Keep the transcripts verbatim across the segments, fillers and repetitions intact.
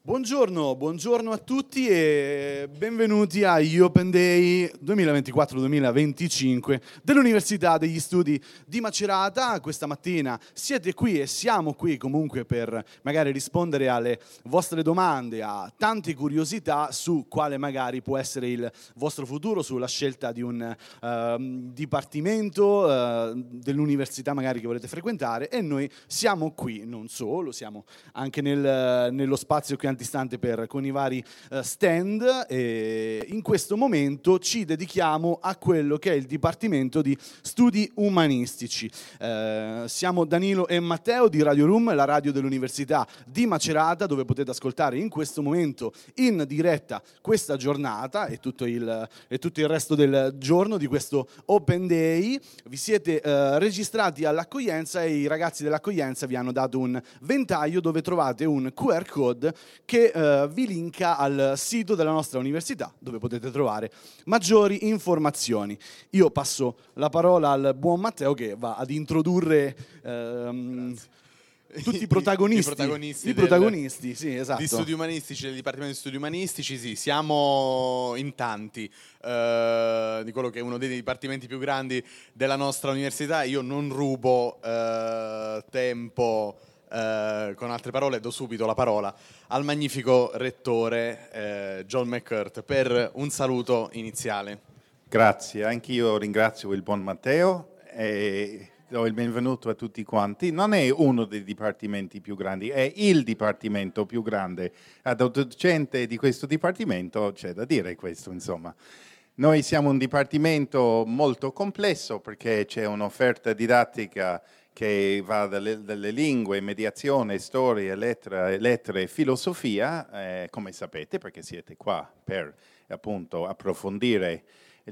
Buongiorno, buongiorno a tutti e benvenuti agli Open Day duemilaventiquattro duemilaventicinque dell'Università degli Studi di Macerata. Questa mattina siete qui e siamo qui comunque per magari rispondere alle vostre domande, a tante curiosità su quale magari può essere il vostro futuro, sulla scelta di un uh, dipartimento uh, dell'università magari che volete frequentare, e noi siamo qui, non solo, siamo anche nel, nello spazio qui antistante per, con i vari uh, stand, e in questo momento ci dedichiamo a quello che è il Dipartimento di Studi Umanistici. Uh, siamo Danilo e Matteo di Radio Room, la radio dell'Università di Macerata, dove potete ascoltare in questo momento in diretta questa giornata e tutto il, e tutto il resto del giorno di questo Open Day. Vi siete uh, registrati all'accoglienza e i ragazzi dell'accoglienza vi hanno dato un ventaglio dove trovate un Q R code che uh, vi linka al sito della nostra università, dove potete trovare maggiori informazioni. Io passo la parola al buon Matteo, che va ad introdurre um, tutti i protagonisti. I protagonisti, I del, protagonisti sì, esatto. Di studi umanistici, del Dipartimento di Studi Umanistici, sì, siamo in tanti. Uh, di quello che è uno dei dipartimenti più grandi della nostra università. Io non rubo uh, tempo. Uh, con altre parole, do subito la parola al magnifico rettore uh, John McCurt per un saluto iniziale. Grazie, anch'io ringrazio il buon Matteo e do il benvenuto a tutti quanti. Non è uno dei dipartimenti più grandi, è il dipartimento più grande. Ad docente di questo dipartimento c'è da dire questo, insomma. Noi siamo un dipartimento molto complesso perché c'è un'offerta didattica che va dalle, dalle lingue, mediazione, storia, lettere, lettere e filosofia, eh, come sapete, perché siete qua per appunto approfondire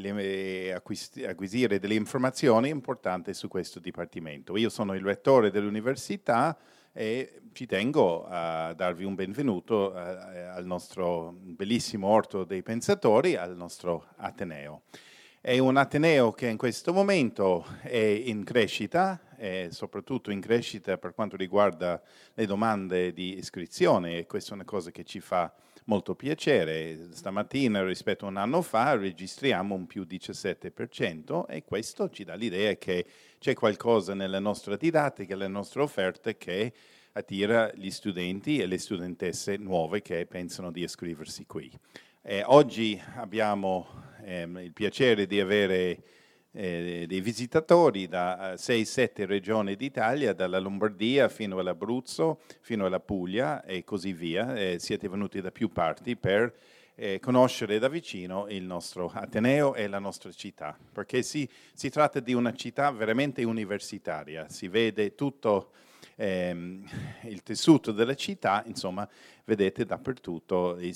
e acquisire delle informazioni importanti su questo dipartimento. Io sono il rettore dell'università e ci tengo a darvi un benvenuto al nostro bellissimo orto dei pensatori, al nostro Ateneo. È un Ateneo che in questo momento è in crescita, e soprattutto in crescita per quanto riguarda le domande di iscrizione, e questa è una cosa che ci fa molto piacere. Stamattina rispetto a un anno fa registriamo un più diciassette per cento e questo ci dà l'idea che c'è qualcosa nella nostra didattica, nelle nostre offerte che attira gli studenti e le studentesse nuove che pensano di iscriversi qui. Eh, oggi abbiamo eh, il piacere di avere eh, dei visitatori da sei sette regioni d'Italia, dalla Lombardia fino all'Abruzzo, fino alla Puglia e così via. Eh, siete venuti da più parti per eh, conoscere da vicino il nostro Ateneo e la nostra città, perché si, si tratta di una città veramente universitaria, si vede tutto ehm, il tessuto della città, insomma, vedete dappertutto i,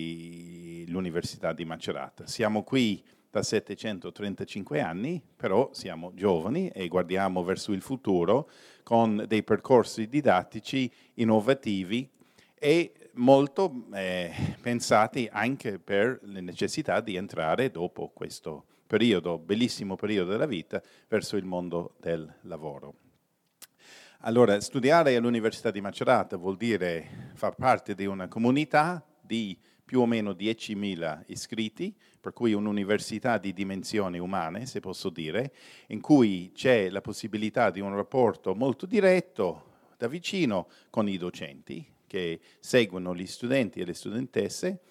i, l'Università di Macerata. Siamo qui da settecentotrentacinque anni, però siamo giovani e guardiamo verso il futuro con dei percorsi didattici innovativi e molto eh, pensati anche per le necessità di entrare dopo questo periodo, bellissimo periodo della vita, verso il mondo del lavoro. Allora, studiare all'Università di Macerata vuol dire far parte di una comunità di più o meno diecimila iscritti, per cui un'università di dimensioni umane, se posso dire, in cui c'è la possibilità di un rapporto molto diretto, da vicino, con i docenti che seguono gli studenti e le studentesse.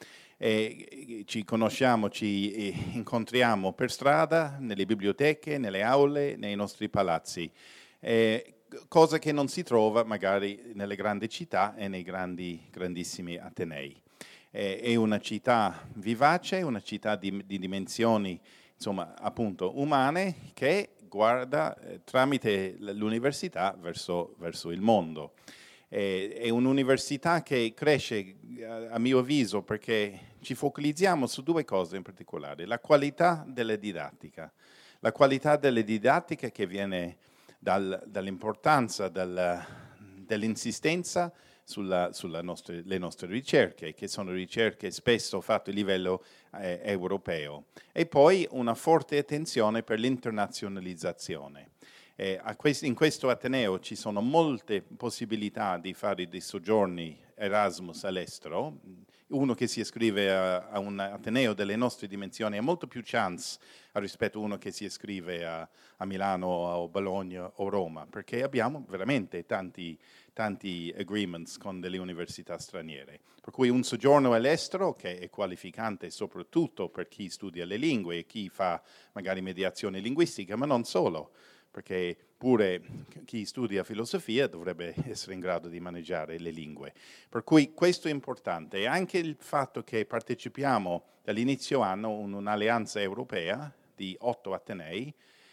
E ci conosciamo, ci incontriamo per strada, nelle biblioteche, nelle aule, nei nostri palazzi. E cosa che non si trova magari nelle grandi città e nei grandi, grandissimi atenei. È una città vivace, una città di, di dimensioni, insomma, appunto umane, che guarda eh, tramite l'università verso, verso il mondo. È, è un'università che cresce, a mio avviso, perché ci focalizziamo su due cose in particolare: la qualità della didattica, la qualità della didattica che viene dal, dall'importanza, dal, dall'insistenza sulla, sulla nostre, le nostre ricerche, che sono ricerche spesso fatte a livello eh, europeo, e poi una forte attenzione per l'internazionalizzazione. Eh, a quest- in questo Ateneo ci sono molte possibilità di fare dei soggiorni Erasmus all'estero. Uno che si iscrive a, a un Ateneo delle nostre dimensioni ha molto più chance rispetto a uno che si iscrive a, a Milano o Bologna o Roma, perché abbiamo veramente tanti, tanti agreements con delle università straniere. Per cui un soggiorno all'estero, che è qualificante soprattutto per chi studia le lingue e chi fa magari mediazione linguistica, ma non solo, perché pure chi studia filosofia dovrebbe essere in grado di maneggiare le lingue. Per cui questo è importante. E anche il fatto che partecipiamo dall'inizio anno in un'alleanza europea di otto Atenei,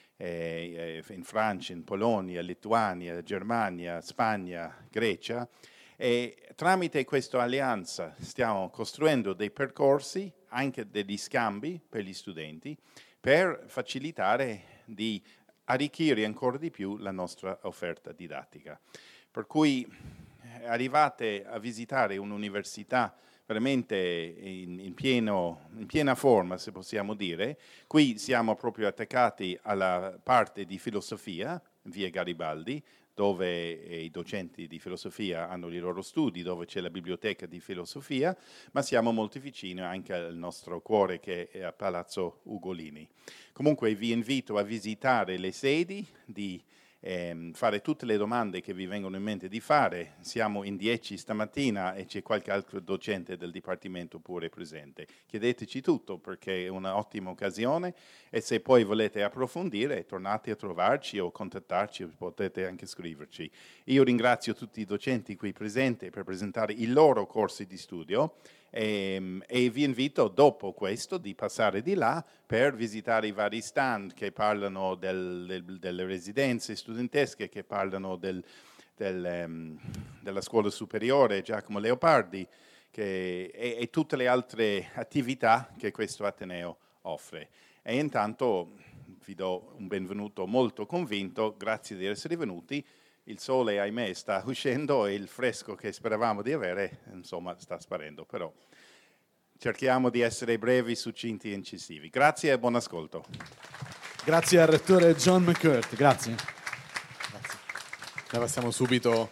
eh, in Francia, in Polonia, Lituania, Germania, Spagna, Grecia, e tramite questa alleanza stiamo costruendo dei percorsi, anche degli scambi per gli studenti, per facilitare di arricchire ancora di più la nostra offerta didattica. Per cui arrivate a visitare un'università veramente in, in, pieno, in piena forma, se possiamo dire. Qui siamo proprio attaccati alla parte di filosofia, via Garibaldi, dove i docenti di filosofia hanno i loro studi, dove c'è la biblioteca di filosofia, ma siamo molto vicini anche al nostro cuore, che è a Palazzo Ugolini. Comunque vi invito a visitare le sedi, di ehm, fare tutte le domande che vi vengono in mente di fare. Siamo in dieci stamattina e c'è qualche altro docente del Dipartimento pure presente. Chiedeteci tutto, perché è un'ottima occasione, e se poi volete approfondire tornate a trovarci o contattarci, potete anche scriverci. Io ringrazio tutti i docenti qui presenti per presentare i loro corsi di studio. E, e vi invito dopo questo di passare di là per visitare i vari stand che parlano del, del, delle residenze studentesche, che parlano del, del, um, della scuola superiore Giacomo Leopardi, che, e, e tutte le altre attività che questo Ateneo offre. E intanto vi do un benvenuto molto convinto, grazie di essere venuti. Il sole, ahimè, sta uscendo e il fresco che speravamo di avere, insomma, sta sparendo, però cerchiamo di essere brevi, succinti e incisivi. Grazie e buon ascolto. Grazie al rettore John McCurt, grazie. Grazie. Noi passiamo subito,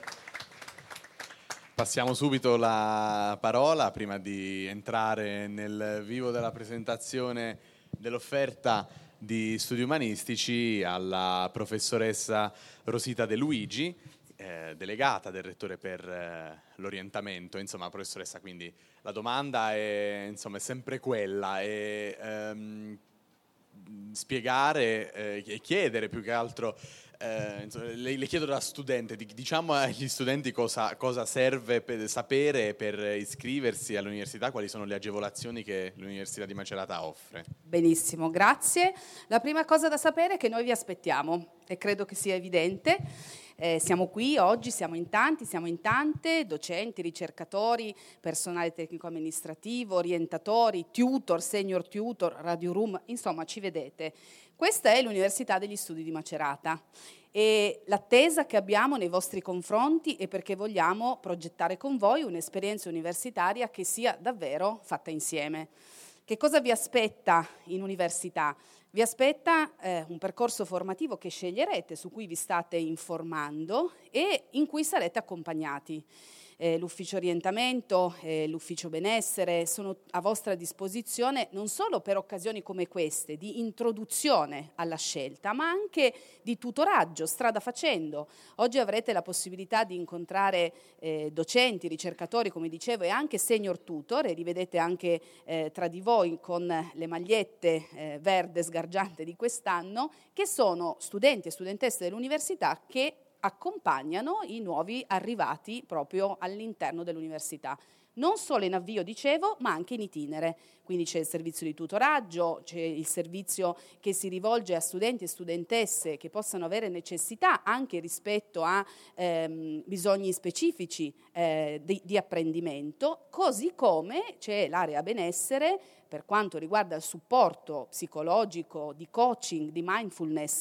passiamo subito la parola, prima di entrare nel vivo della presentazione dell'offerta di studi umanistici, alla professoressa Rosita De Luigi, eh, delegata del rettore per eh, l'orientamento. Insomma, professoressa, quindi la domanda è, insomma, è sempre quella, è ehm, spiegare eh, e chiedere più che altro, eh, insomma, le, le chiedo da studente, di, diciamo agli studenti cosa, cosa serve per sapere per iscriversi all'università, quali sono le agevolazioni che l'Università di Macerata offre. Benissimo, grazie. La prima cosa da sapere è che noi vi aspettiamo, e credo che sia evidente. Eh, siamo qui oggi, siamo in tanti, siamo in tante, docenti, ricercatori, personale tecnico-amministrativo, orientatori, tutor, senior tutor, radio room, insomma ci vedete. Questa è l'Università degli Studi di Macerata e l'attesa che abbiamo nei vostri confronti è perché vogliamo progettare con voi un'esperienza universitaria che sia davvero fatta insieme. Che cosa vi aspetta in università? Vi aspetta eh, un percorso formativo che sceglierete, su cui vi state informando e in cui sarete accompagnati. Eh, l'ufficio orientamento, eh, l'ufficio benessere sono a vostra disposizione non solo per occasioni come queste di introduzione alla scelta, ma anche di tutoraggio, strada facendo. Oggi avrete la possibilità di incontrare eh, docenti, ricercatori, come dicevo, e anche senior tutor, e li vedete anche eh, tra di voi con le magliette eh, verde sgargiante di quest'anno, che sono studenti e studentesse dell'università che accompagnano i nuovi arrivati proprio all'interno dell'università. Non solo in avvio, dicevo, ma anche in itinere. Quindi c'è il servizio di tutoraggio, c'è il servizio che si rivolge a studenti e studentesse che possano avere necessità anche rispetto a ehm, bisogni specifici eh, di, di apprendimento, così come c'è l'area benessere per quanto riguarda il supporto psicologico, di coaching, di mindfulness,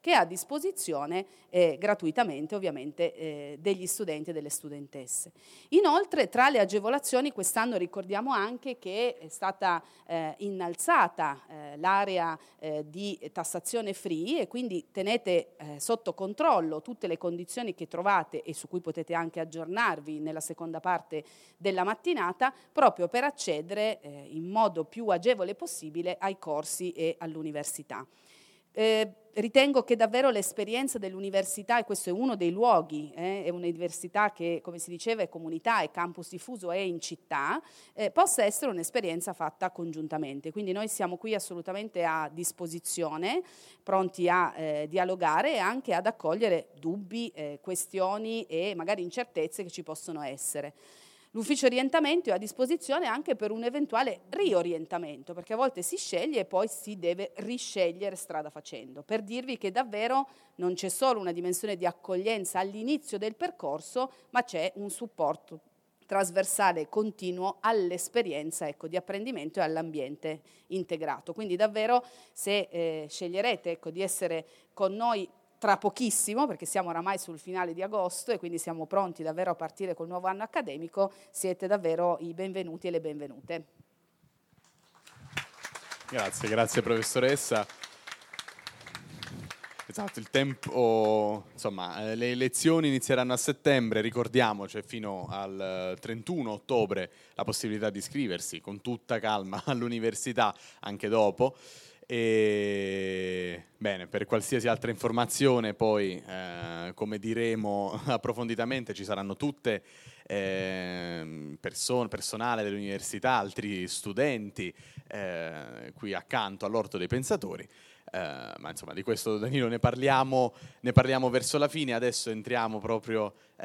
che è a disposizione eh, gratuitamente ovviamente eh, degli studenti e delle studentesse. Inoltre tra le agevolazioni quest'anno ricordiamo anche che è stata eh, innalzata eh, l'area eh, di tassazione free e quindi tenete eh, sotto controllo tutte le condizioni che trovate e su cui potete anche aggiornarvi nella seconda parte della mattinata, proprio per accedere eh, in modo più agevole possibile ai corsi e all'università. Eh, ritengo che davvero l'esperienza dell'università, e questo è uno dei luoghi, eh, è un'università che, come si diceva, è comunità, è campus diffuso, è in città, eh, possa essere un'esperienza fatta congiuntamente. Quindi noi siamo qui assolutamente a disposizione, pronti a eh, dialogare e anche ad accogliere dubbi, eh, questioni e magari incertezze che ci possono essere. L'ufficio orientamento è a disposizione anche per un eventuale riorientamento, perché a volte si sceglie e poi si deve riscegliere strada facendo, per dirvi che davvero non c'è solo una dimensione di accoglienza all'inizio del percorso, ma c'è un supporto trasversale e continuo all'esperienza, ecco, di apprendimento e all'ambiente integrato. Quindi davvero se eh, sceglierete, ecco, di essere con noi tra pochissimo, perché siamo oramai sul finale di agosto e quindi siamo pronti davvero a partire col nuovo anno accademico, siete davvero i benvenuti e le benvenute. Grazie, grazie professoressa. Esatto, il tempo, insomma, le lezioni inizieranno a settembre, ricordiamo, c'è fino al trentuno ottobre la possibilità di iscriversi con tutta calma all'università anche dopo. E bene, per qualsiasi altra informazione poi eh, come diremo approfonditamente ci saranno tutte eh, persone, personale dell'università, altri studenti eh, qui accanto all'Orto dei Pensatori. Uh, ma insomma di questo, Danilo, ne parliamo, ne parliamo verso la fine. Adesso entriamo proprio uh,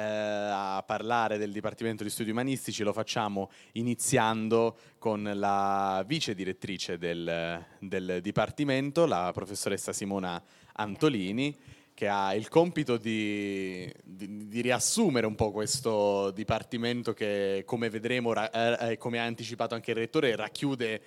a parlare del Dipartimento di Studi Umanistici. Lo facciamo iniziando con la vice direttrice del, del Dipartimento, la professoressa Simona Antolini, che ha il compito di, di, di riassumere un po' questo Dipartimento che, come vedremo, ra- eh, come ha anticipato anche il Rettore, racchiude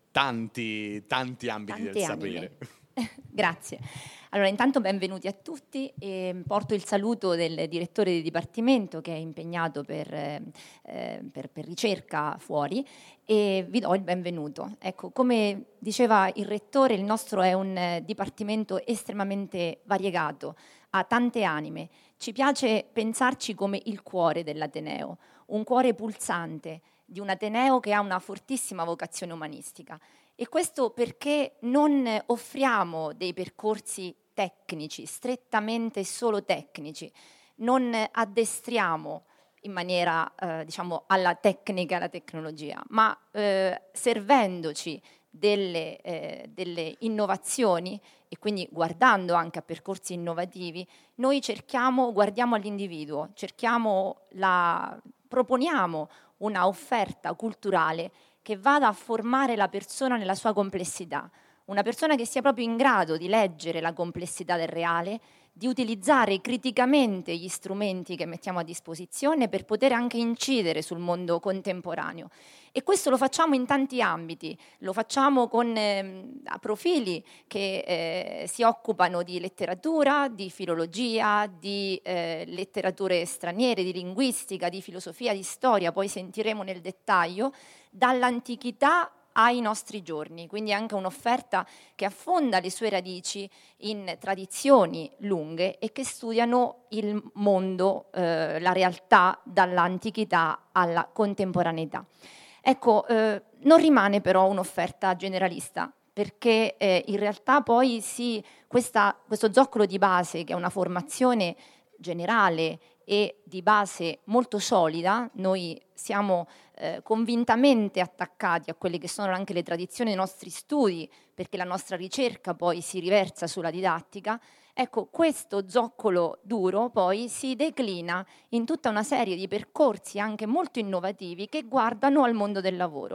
tanti, tanti ambiti Tanti del anime. sapere. Grazie. Allora, intanto benvenuti a tutti. E porto il saluto del direttore di dipartimento che è impegnato per, eh, per, per ricerca fuori e vi do il benvenuto. Ecco, come diceva il rettore, il nostro è un eh, dipartimento estremamente variegato, ha tante anime. Ci piace pensarci come il cuore dell'Ateneo, un cuore pulsante di un Ateneo che ha una fortissima vocazione umanistica. E questo perché non offriamo dei percorsi tecnici, strettamente solo tecnici, non addestriamo in maniera, eh, diciamo, alla tecnica e alla tecnologia, ma eh, servendoci delle, eh, delle innovazioni e quindi guardando anche a percorsi innovativi, noi cerchiamo, guardiamo all'individuo, cerchiamo la, proponiamo una offerta culturale che vada a formare la persona nella sua complessità, una persona che sia proprio in grado di leggere la complessità del reale, di utilizzare criticamente gli strumenti che mettiamo a disposizione per poter anche incidere sul mondo contemporaneo. E questo lo facciamo in tanti ambiti, lo facciamo con eh, profili che eh, si occupano di letteratura, di filologia, di eh, letterature straniere, di linguistica, di filosofia, di storia, poi sentiremo nel dettaglio, dall'antichità ai nostri giorni, quindi anche un'offerta che affonda le sue radici in tradizioni lunghe e che studiano il mondo, eh, la realtà dall'antichità alla contemporaneità. Ecco, eh, non rimane però un'offerta generalista, perché eh, in realtà poi sì, questa, questo zoccolo di base, che è una formazione generale e di base molto solida, noi siamo eh, convintamente attaccati a quelle che sono anche le tradizioni dei nostri studi, perché la nostra ricerca poi si riversa sulla didattica. Ecco, questo zoccolo duro poi si declina in tutta una serie di percorsi anche molto innovativi che guardano al mondo del lavoro.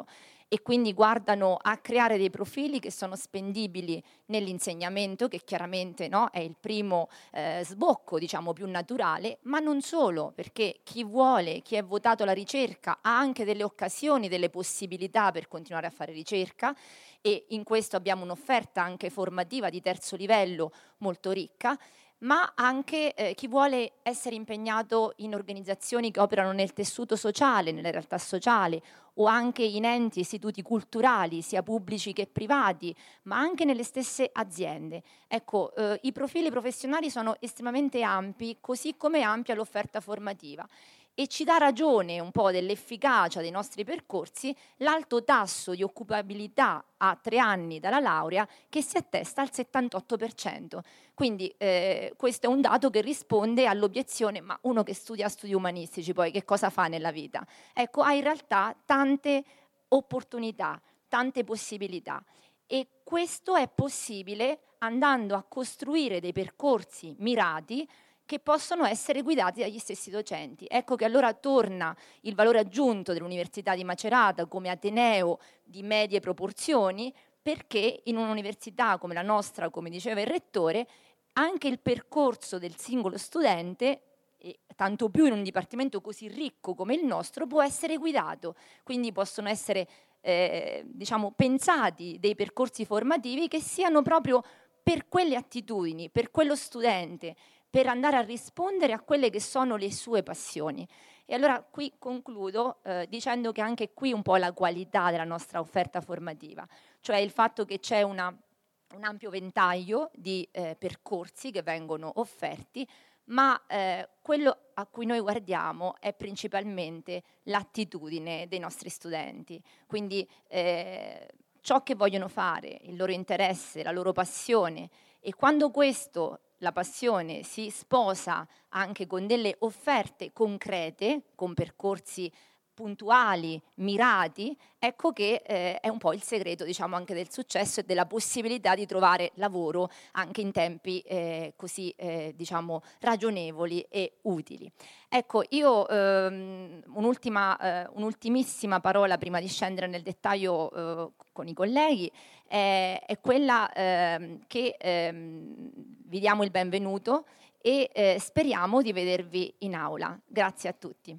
e quindi guardano a creare dei profili che sono spendibili nell'insegnamento, che chiaramente, no, è il primo eh, sbocco, diciamo, più naturale, ma non solo, perché chi vuole, chi è votato alla ricerca ha anche delle occasioni, delle possibilità per continuare a fare ricerca, e in questo abbiamo un'offerta anche formativa di terzo livello molto ricca, ma anche eh, chi vuole essere impegnato in organizzazioni che operano nel tessuto sociale, nelle realtà sociali, o anche in enti, istituti culturali, sia pubblici che privati, ma anche nelle stesse aziende. Ecco, eh, i profili professionali sono estremamente ampi, così come è ampia l'offerta formativa. E ci dà ragione un po' dell'efficacia dei nostri percorsi l'alto tasso di occupabilità a tre anni dalla laurea, che si attesta al settantotto per cento. Quindi eh, questo è un dato che risponde all'obiezione: ma uno che studia studi umanistici poi che cosa fa nella vita? Ecco, ha in realtà tante opportunità, tante possibilità, e questo è possibile andando a costruire dei percorsi mirati che possono essere guidati dagli stessi docenti. Ecco che allora torna il valore aggiunto dell'Università di Macerata come ateneo di medie proporzioni, perché in un'università come la nostra, come diceva il Rettore, anche il percorso del singolo studente, e tanto più in un dipartimento così ricco come il nostro, può essere guidato. Quindi possono essere eh, diciamo, pensati dei percorsi formativi che siano proprio per quelle attitudini, per quello studente, per andare a rispondere a quelle che sono le sue passioni. E allora qui concludo eh, dicendo che anche qui un po' la qualità della nostra offerta formativa, cioè il fatto che c'è una, un ampio ventaglio di eh, percorsi che vengono offerti, ma eh, quello a cui noi guardiamo è principalmente l'attitudine dei nostri studenti. Quindi eh, ciò che vogliono fare, il loro interesse, la loro passione, e quando questo, la passione, si sposa anche con delle offerte concrete, con percorsi puntuali, mirati, ecco che eh, è un po' il segreto, diciamo, anche del successo e della possibilità di trovare lavoro anche in tempi eh, così, eh, diciamo, ragionevoli e utili. Ecco, io ehm, un'ultima, eh, un'ultimissima parola prima di scendere nel dettaglio eh, con i colleghi è, è quella ehm, che ehm, vi diamo il benvenuto e eh, speriamo di vedervi in aula. Grazie a tutti.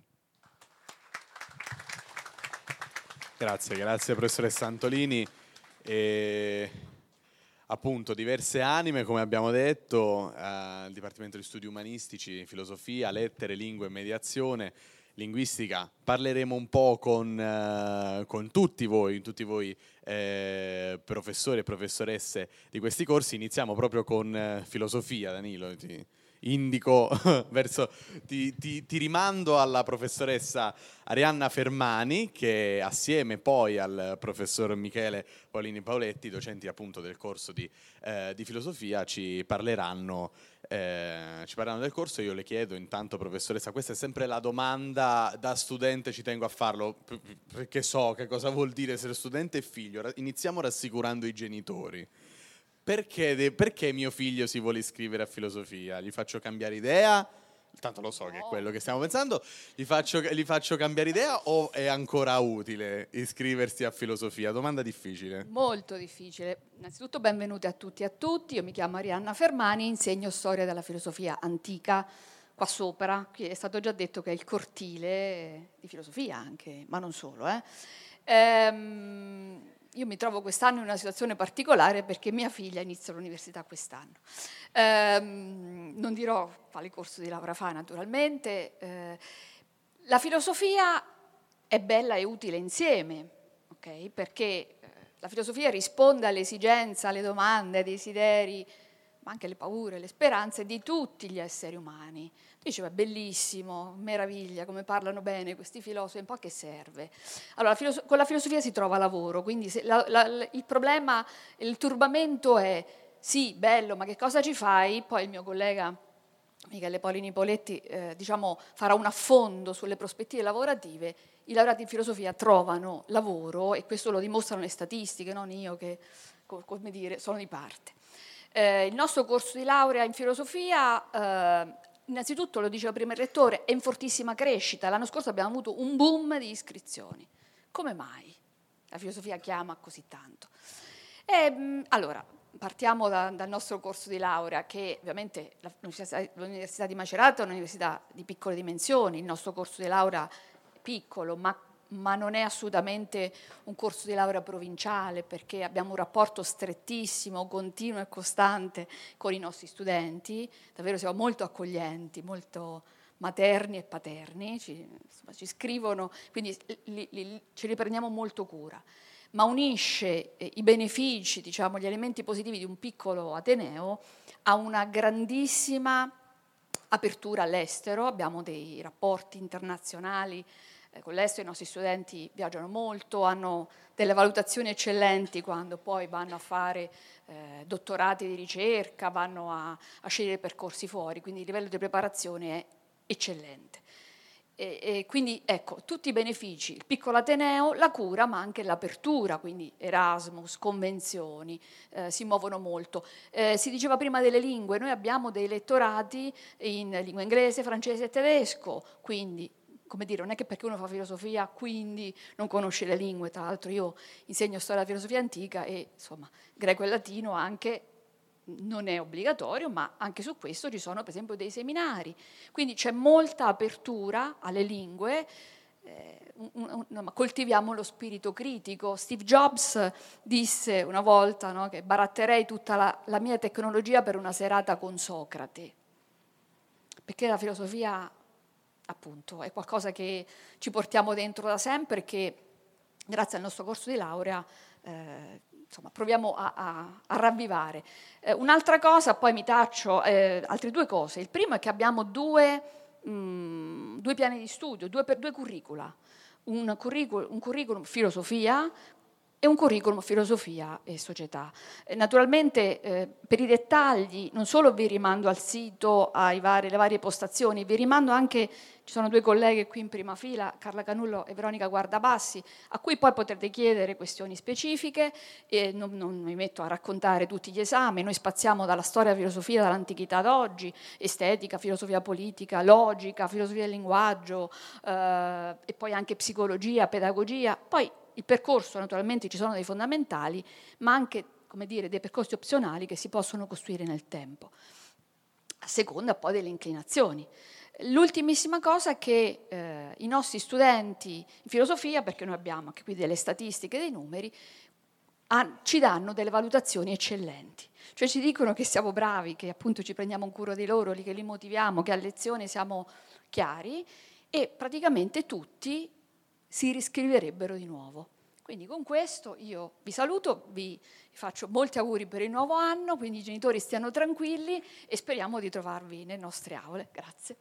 Grazie, grazie professoressa Antolini. E, appunto, diverse anime, come abbiamo detto, al Dipartimento di Studi Umanistici, Filosofia, Lettere, Lingue e Mediazione, Linguistica. Parleremo un po' con, uh, con tutti voi, tutti voi eh, professori e professoresse di questi corsi. Iniziamo proprio con uh, Filosofia, Danilo. Ti indico verso, ti, ti, ti rimando alla professoressa Arianna Fermani, che assieme poi al professor Michele Paolini Paoletti, docenti appunto del corso di, eh, di filosofia, ci parleranno, eh, ci parleranno del corso. Io le chiedo intanto, professoressa, questa è sempre la domanda da studente, ci tengo a farlo perché so che cosa vuol dire essere studente e figlio. Iniziamo rassicurando i genitori. Perché, de- perché mio figlio si vuole iscrivere a filosofia? Gli faccio cambiare idea? Tanto lo so che è quello che stiamo pensando. Gli faccio, gli faccio cambiare idea o è ancora utile iscriversi a filosofia? Domanda difficile. Molto difficile. Innanzitutto benvenuti a tutti e a tutti. Io mi chiamo Arianna Fermani, insegno storia della filosofia antica qua sopra. Qui è stato già detto che è il cortile di filosofia anche, ma non solo. Eh. Ehm... Io mi trovo quest'anno in una situazione particolare perché mia figlia inizia l'università quest'anno. Ehm, non dirò quale corso di laurea fa, naturalmente. Eh, la filosofia è bella e utile insieme, okay? Perché eh, la filosofia risponde alle esigenze, alle domande, ai desideri, ma anche alle paure, alle speranze di tutti gli esseri umani. Diceva, è bellissimo, meraviglia, come parlano bene questi filosofi, un po' a che serve? Allora, filoso- con la filosofia si trova lavoro, quindi se la, la, il problema, il turbamento è, sì, bello, ma che cosa ci fai? Poi il mio collega Michele Paolini Paoletti eh, diciamo, farà un affondo sulle prospettive lavorative. I laureati in filosofia trovano lavoro, e questo lo dimostrano le statistiche, non io che, come dire, sono di parte. Eh, il nostro corso di laurea in filosofia, eh, innanzitutto, lo diceva prima il rettore, è in fortissima crescita. L'anno scorso abbiamo avuto un boom di iscrizioni. Come mai? la filosofia chiama così tanto. E, allora, partiamo da, dal nostro corso di laurea, che ovviamente l'Università, l'Università di Macerata è un'università di piccole dimensioni, il nostro corso di laurea è piccolo, ma, ma non è assolutamente un corso di laurea provinciale, perché abbiamo un rapporto strettissimo, continuo e costante con i nostri studenti, davvero siamo molto accoglienti, molto materni e paterni, ci, insomma, ci scrivono, quindi li, li, ce li prendiamo molto cura. Ma unisce eh, i benefici, diciamo, gli elementi positivi di un piccolo ateneo a una grandissima apertura all'estero. Abbiamo dei rapporti internazionali eh, con l'estero, i nostri studenti viaggiano molto, hanno delle valutazioni eccellenti quando poi vanno a fare eh, dottorati di ricerca, vanno a, a scegliere percorsi fuori, quindi il livello di preparazione è eccellente. E, e quindi ecco, tutti i benefici, il piccolo ateneo, la cura, ma anche l'apertura, quindi Erasmus, convenzioni, eh, si muovono molto. Eh, si diceva prima delle lingue, noi abbiamo dei lettorati in lingua inglese, francese e tedesco, quindi, come dire, non è che perché uno fa filosofia quindi non conosce le lingue. Tra l'altro io insegno storia della filosofia antica e insomma greco e latino anche non è obbligatorio, ma anche su questo ci sono per esempio dei seminari, quindi c'è molta apertura alle lingue, eh, un, un, un, coltiviamo lo spirito critico. Steve Jobs disse una volta, no, che baratterei tutta la, la mia tecnologia per una serata con Socrate, perché la filosofia appunto è qualcosa che ci portiamo dentro da sempre e che grazie al nostro corso di laurea eh, insomma, proviamo a, a, a ravvivare. Eh, un'altra cosa, poi mi taccio, eh, altre due cose. Il primo è che abbiamo due, mh, due piani di studio, due, per, due curricula. Un curriculum, un curriculum filosofia e un curriculum filosofia e società. Eh, naturalmente eh, per i dettagli non solo vi rimando al sito, ai vari, alle varie postazioni, vi rimando anche, ci sono due colleghe qui in prima fila, Carla Canullo e Veronica Guardabassi, a cui poi potrete chiedere questioni specifiche, e non, non mi metto a raccontare tutti gli esami, noi spaziamo dalla storia della filosofia dall'antichità ad oggi, estetica, filosofia politica, logica, filosofia del linguaggio, eh, e poi anche psicologia, pedagogia, poi il percorso, naturalmente ci sono dei fondamentali, ma anche, come dire, dei percorsi opzionali che si possono costruire nel tempo, a seconda poi delle inclinazioni. L'ultimissima cosa è che eh, i nostri studenti in filosofia, perché noi abbiamo anche qui delle statistiche, dei numeri, ha, ci danno delle valutazioni eccellenti. Cioè ci dicono che siamo bravi, che appunto ci prendiamo un cura di loro, che li motiviamo, che a lezione siamo chiari, e praticamente tutti si riscriverebbero di nuovo. Quindi con questo io vi saluto, vi faccio molti auguri per il nuovo anno, quindi i genitori stiano tranquilli e speriamo di trovarvi nelle nostre aule. Grazie.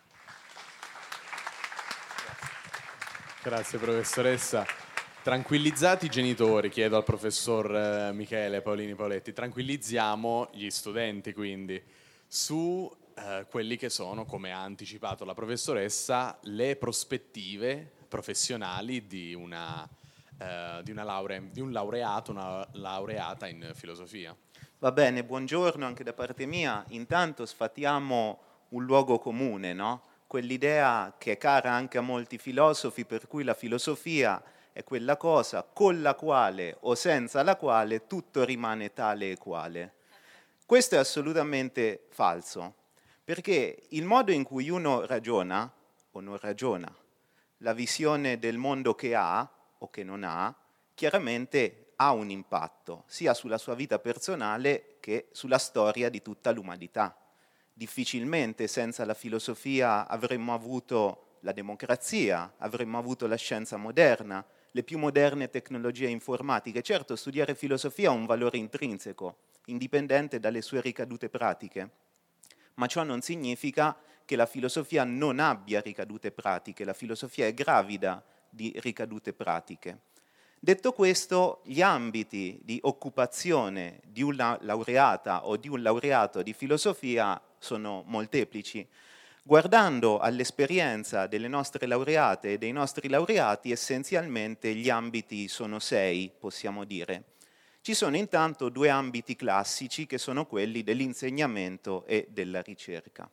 Grazie professoressa. Tranquillizzati i genitori, chiedo al professor Michele Paolini Paoletti, tranquillizziamo gli studenti quindi su eh, quelli che sono, come ha anticipato la professoressa, le prospettive professionali di una, uh, di una laurea, di un laureato, una laureata in filosofia. Va bene, buongiorno anche da parte mia. Intanto sfatiamo un luogo comune, no? Quell'idea che è cara anche a molti filosofi, per cui la filosofia è quella cosa con la quale o senza la quale tutto rimane tale e quale. Questo è assolutamente falso, perché il modo in cui uno ragiona o non ragiona, la visione del mondo che ha o che non ha, chiaramente ha un impatto, sia sulla sua vita personale che sulla storia di tutta l'umanità. Difficilmente senza la filosofia avremmo avuto la democrazia, avremmo avuto la scienza moderna, le più moderne tecnologie informatiche. Certo, studiare filosofia ha un valore intrinseco, indipendente dalle sue ricadute pratiche, ma ciò non significa che la filosofia non abbia ricadute pratiche, la filosofia è gravida di ricadute pratiche. Detto questo, gli ambiti di occupazione di una laureata o di un laureato di filosofia sono molteplici. Guardando all'esperienza delle nostre laureate e dei nostri laureati, essenzialmente gli ambiti sono sei, possiamo dire. Ci sono intanto due ambiti classici che sono quelli dell'insegnamento e della ricerca.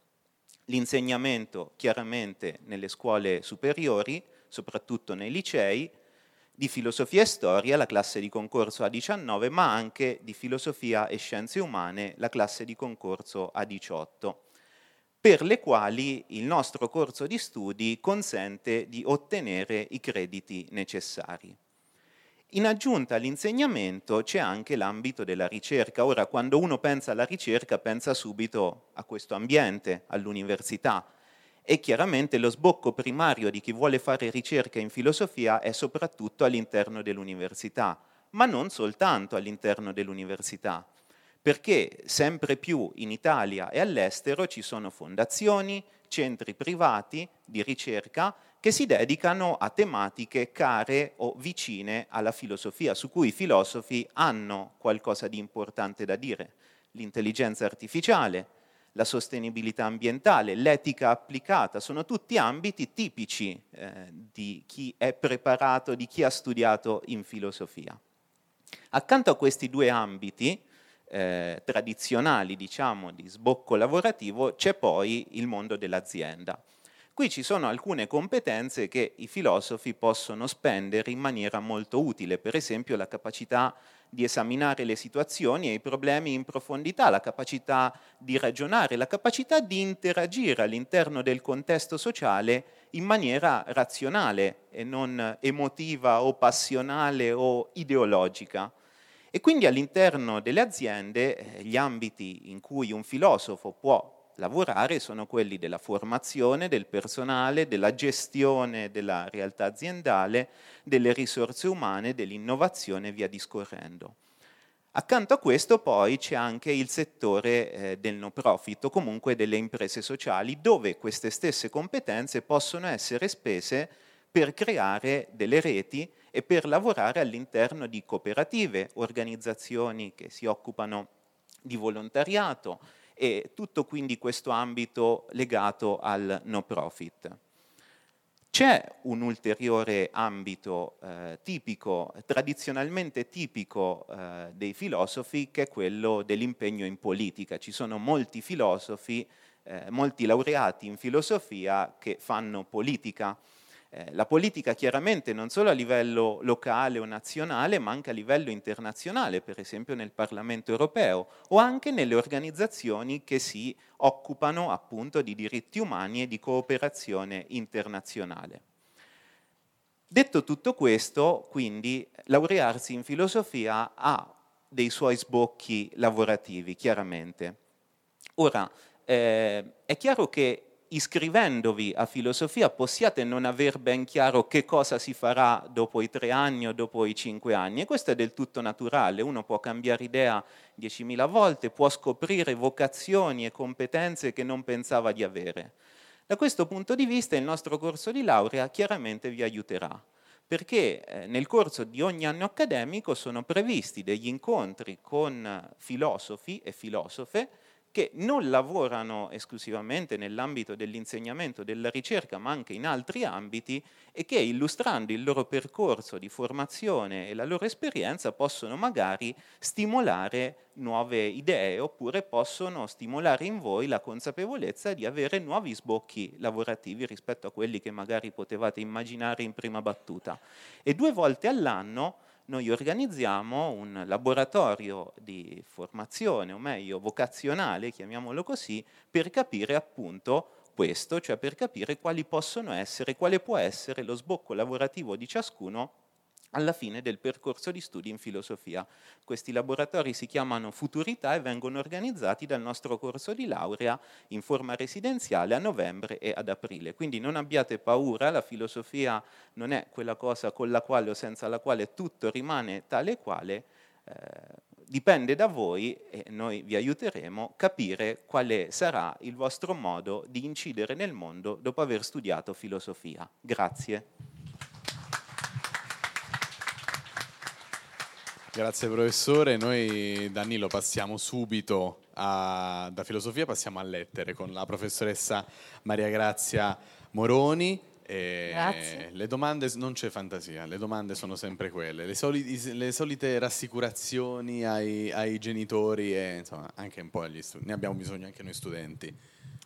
L'insegnamento chiaramente nelle scuole superiori, soprattutto nei licei, di filosofia e storia, la classe di concorso A diciannove, ma anche di filosofia e scienze umane, la classe di concorso A diciotto, per le quali il nostro corso di studi consente di ottenere i crediti necessari. In aggiunta all'insegnamento c'è anche l'ambito della ricerca. Ora, quando uno pensa alla ricerca, pensa subito a questo ambiente, all'università. E chiaramente lo sbocco primario di chi vuole fare ricerca in filosofia è soprattutto all'interno dell'università, ma non soltanto all'interno dell'università, perché sempre più in Italia e all'estero ci sono fondazioni, centri privati di ricerca che si dedicano a tematiche care o vicine alla filosofia, su cui i filosofi hanno qualcosa di importante da dire: l'intelligenza artificiale, la sostenibilità ambientale, l'etica applicata, sono tutti ambiti tipici eh, di chi è preparato, di chi ha studiato in filosofia. Accanto a questi due ambiti eh, tradizionali, diciamo, di sbocco lavorativo, c'è poi il mondo dell'azienda. Qui ci sono alcune competenze che i filosofi possono spendere in maniera molto utile, per esempio la capacità di esaminare le situazioni e i problemi in profondità, la capacità di ragionare, la capacità di interagire all'interno del contesto sociale in maniera razionale e non emotiva o passionale o ideologica. E quindi all'interno delle aziende gli ambiti in cui un filosofo può lavorare sono quelli della formazione del personale, della gestione della realtà aziendale, delle risorse umane, dell'innovazione e via discorrendo. Accanto a questo poi c'è anche il settore eh, del no profit o comunque delle imprese sociali, dove queste stesse competenze possono essere spese per creare delle reti e per lavorare all'interno di cooperative, organizzazioni che si occupano di volontariato, e tutto quindi questo ambito legato al no profit. C'è un ulteriore ambito eh, tipico, tradizionalmente tipico eh, dei filosofi, che è quello dell'impegno in politica. Ci sono molti filosofi, eh, molti laureati in filosofia che fanno politica. Eh, la politica chiaramente non solo a livello locale o nazionale, ma anche a livello internazionale, per esempio nel Parlamento europeo, o anche nelle organizzazioni che si occupano appunto di diritti umani e di cooperazione internazionale. Detto tutto questo, quindi, laurearsi in filosofia ha dei suoi sbocchi lavorativi, chiaramente. Ora, eh, è chiaro che iscrivendovi a filosofia possiate non aver ben chiaro che cosa si farà dopo i tre anni o dopo i cinque anni, e questo è del tutto naturale. Uno può cambiare idea diecimila volte, può scoprire vocazioni e competenze che non pensava di avere. Da questo punto di vista il nostro corso di laurea chiaramente vi aiuterà, perché eh, nel corso di ogni anno accademico sono previsti degli incontri con filosofi e filosofe che non lavorano esclusivamente nell'ambito dell'insegnamento, della ricerca, ma anche in altri ambiti, e che, illustrando il loro percorso di formazione e la loro esperienza, possono magari stimolare nuove idee, oppure possono stimolare in voi la consapevolezza di avere nuovi sbocchi lavorativi rispetto a quelli che magari potevate immaginare in prima battuta. E due volte all'anno noi organizziamo un laboratorio di formazione, o meglio vocazionale, chiamiamolo così, per capire appunto questo, cioè per capire quali possono essere, quale può essere lo sbocco lavorativo di ciascuno alla fine del percorso di studi in filosofia. Questi laboratori si chiamano Futurità e vengono organizzati dal nostro corso di laurea in forma residenziale a novembre e ad aprile. Quindi non abbiate paura, la filosofia non è quella cosa con la quale o senza la quale tutto rimane tale e quale, eh, dipende da voi e noi vi aiuteremo a capire quale sarà il vostro modo di incidere nel mondo dopo aver studiato filosofia. Grazie. Grazie professore, noi Danilo passiamo subito a, da filosofia passiamo a lettere con la professoressa Maria Grazia Moroni. E Grazie. Le domande, non c'è fantasia, le domande sono sempre quelle, le, soli, le solite rassicurazioni ai, ai genitori e insomma anche un po' agli studenti, ne abbiamo bisogno anche noi studenti.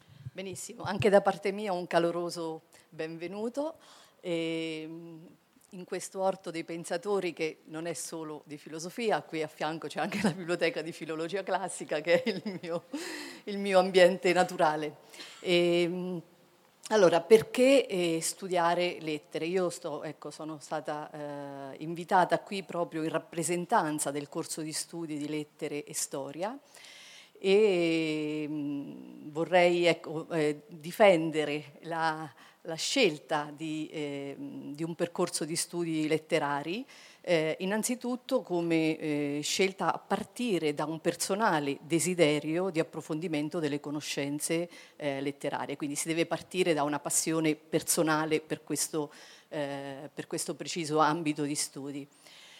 Benissimo, anche da parte mia un caloroso benvenuto. E in questo orto dei pensatori che non è solo di filosofia, qui a fianco c'è anche la biblioteca di filologia classica che è il mio, il mio ambiente naturale. E, allora, perché eh, studiare lettere? Io sto, ecco, sono stata eh, invitata qui proprio in rappresentanza del corso di studi di lettere e storia e mh, vorrei ecco, eh, difendere la, la scelta di, eh, di un percorso di studi letterari, eh, innanzitutto come eh, scelta a partire da un personale desiderio di approfondimento delle conoscenze eh, letterarie, quindi si deve partire da una passione personale per questo, eh, per questo preciso ambito di studi.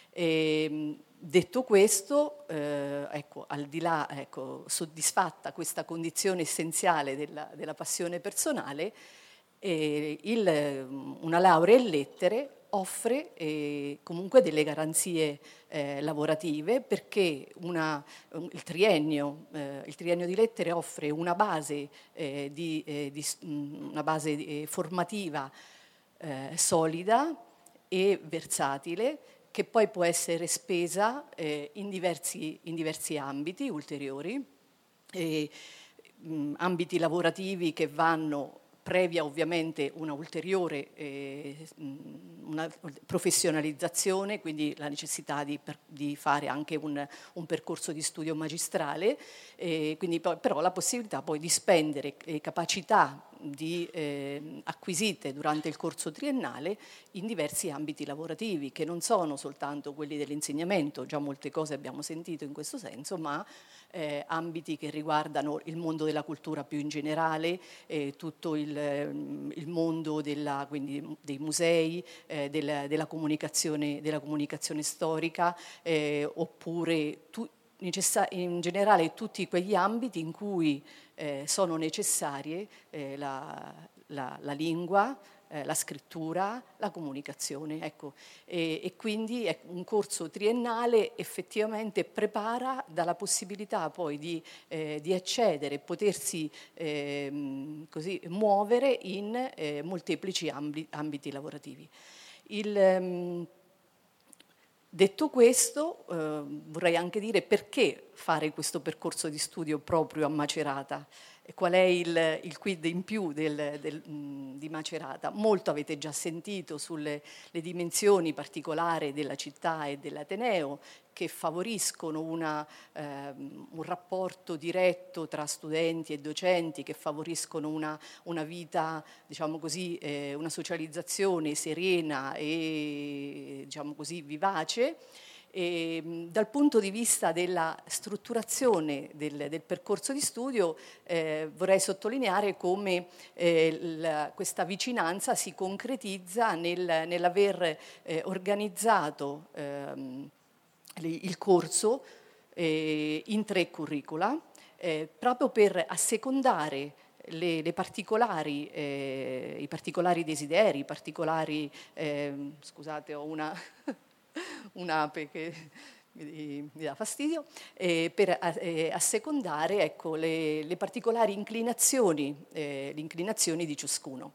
E, detto questo, eh, ecco, al di là, ecco, soddisfatta questa condizione essenziale della, della passione personale, eh, il, una laurea in lettere offre eh, comunque delle garanzie eh, lavorative perché una, il, triennio, eh, il triennio di lettere offre una base, eh, di, eh, di, una base eh, formativa eh, solida e versatile che poi può essere spesa eh, in, diversi, in diversi ambiti ulteriori, eh, mh, ambiti lavorativi che vanno previa ovviamente una ulteriore eh, una professionalizzazione, quindi la necessità di, per, di fare anche un, un percorso di studio magistrale, eh, quindi poi, però la possibilità poi di spendere eh, capacità di, eh, acquisite durante il corso triennale in diversi ambiti lavorativi, che non sono soltanto quelli dell'insegnamento, già molte cose abbiamo sentito in questo senso, ma eh, ambiti che riguardano il mondo della cultura più in generale, eh, tutto il, il mondo della, quindi, dei musei, eh, della, della, comunicazione, della comunicazione storica, eh, oppure tu, in generale tutti quegli ambiti in cui eh, sono necessarie eh, la, la, la lingua, eh, la scrittura, la comunicazione. Ecco. E, e quindi è un corso triennale effettivamente prepara dalla possibilità poi di, eh, di accedere, potersi eh, così muovere in eh, molteplici ambiti, ambiti lavorativi. Il, um, Detto questo, eh, vorrei anche dire perché fare questo percorso di studio proprio a Macerata. Qual è il, il quid in più del, del, di Macerata? Molto avete già sentito sulle le dimensioni particolari della città e dell'Ateneo che favoriscono una, eh, un rapporto diretto tra studenti e docenti, che favoriscono una, una vita, diciamo così, eh, una socializzazione serena e diciamo così, vivace. E, dal punto di vista della strutturazione del, del percorso di studio eh, vorrei sottolineare come eh, la, questa vicinanza si concretizza nel, nell'aver eh, organizzato ehm, il corso eh, in tre curricula eh, proprio per assecondare Le, le particolari, eh, i particolari desideri, i particolari, eh, scusate ho una, un'ape che mi, mi dà fastidio, eh, per eh, assecondare ecco, le, le particolari inclinazioni, eh, le inclinazioni di ciascuno.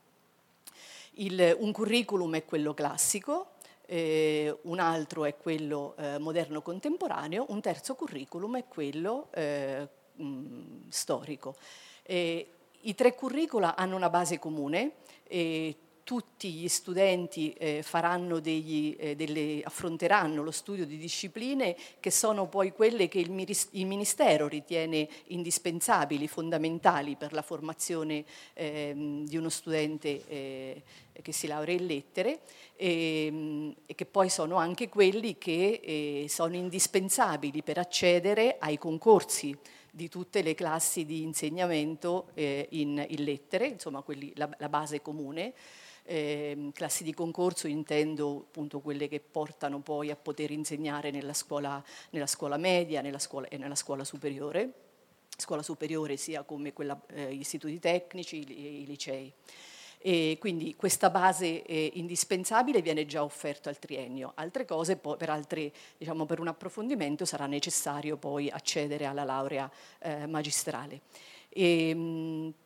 Il, un curriculum è quello classico, eh, un altro è quello eh, moderno contemporaneo, un terzo curriculum è quello eh, mh, storico. Eh, I tre curricula hanno una base comune e tutti gli studenti eh, faranno degli, eh, delle, affronteranno lo studio di discipline che sono poi quelle che il, il Ministero ritiene indispensabili, fondamentali per la formazione eh, di uno studente eh, che si laurea in lettere e, e che poi sono anche quelli che eh, sono indispensabili per accedere ai concorsi di tutte le classi di insegnamento eh, in, in lettere, insomma quelli, la, la base comune. Eh, classi di concorso intendo appunto quelle che portano poi a poter insegnare nella scuola, nella scuola media nella scuola, e nella scuola superiore, scuola superiore sia come quella, eh, gli istituti tecnici, i, i licei. E quindi questa base eh, indispensabile viene già offerta al triennio, altre cose poi per, altre, diciamo, per un approfondimento sarà necessario poi accedere alla laurea eh, magistrale. E, mh,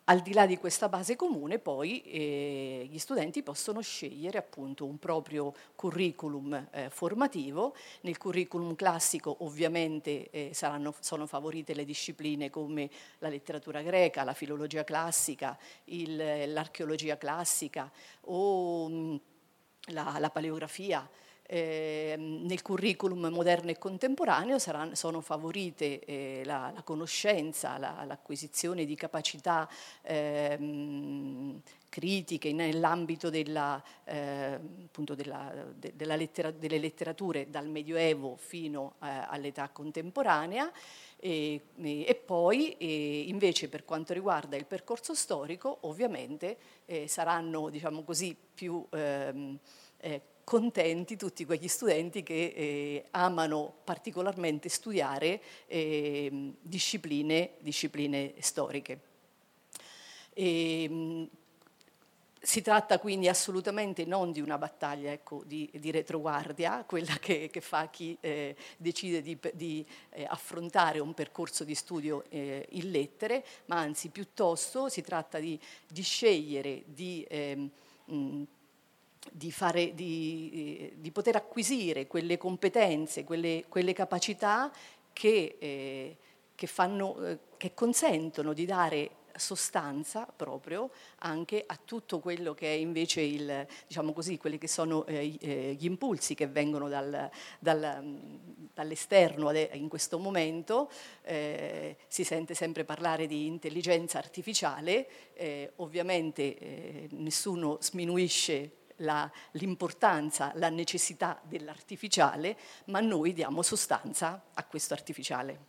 al di là di questa base comune, poi eh, gli studenti possono scegliere appunto un proprio curriculum eh, formativo. Nel curriculum classico ovviamente eh, saranno, sono favorite le discipline come la letteratura greca, la filologia classica, il, l'archeologia classica o mh, la, la paleografia. Eh, nel curriculum moderno e contemporaneo saranno, sono favorite eh, la, la conoscenza, la, l'acquisizione di capacità eh, critiche nell'ambito della, eh, appunto della, de, della lettera, delle letterature dal Medioevo fino eh, all'età contemporanea. E, e poi e invece per quanto riguarda il percorso storico ovviamente eh, saranno, diciamo così, più ehm, eh, contenti tutti quegli studenti che eh, amano particolarmente studiare eh, discipline, discipline storiche. E, mh, si tratta quindi assolutamente non di una battaglia, ecco, di, di retroguardia, quella che, che fa chi eh, decide di, di eh, affrontare un percorso di studio eh, in lettere, ma anzi piuttosto si tratta di, di scegliere di... Eh, mh, Di, fare, di, di poter acquisire quelle competenze, quelle, quelle capacità che, eh, che, fanno, eh, che consentono di dare sostanza proprio anche a tutto quello che è invece il, diciamo così, quelli che sono eh, gli impulsi che vengono dal, dal, dall'esterno in questo momento. Eh, si sente sempre parlare di intelligenza artificiale, eh, ovviamente eh, nessuno sminuisce La, l'importanza, la necessità dell'artificiale, ma noi diamo sostanza a questo artificiale.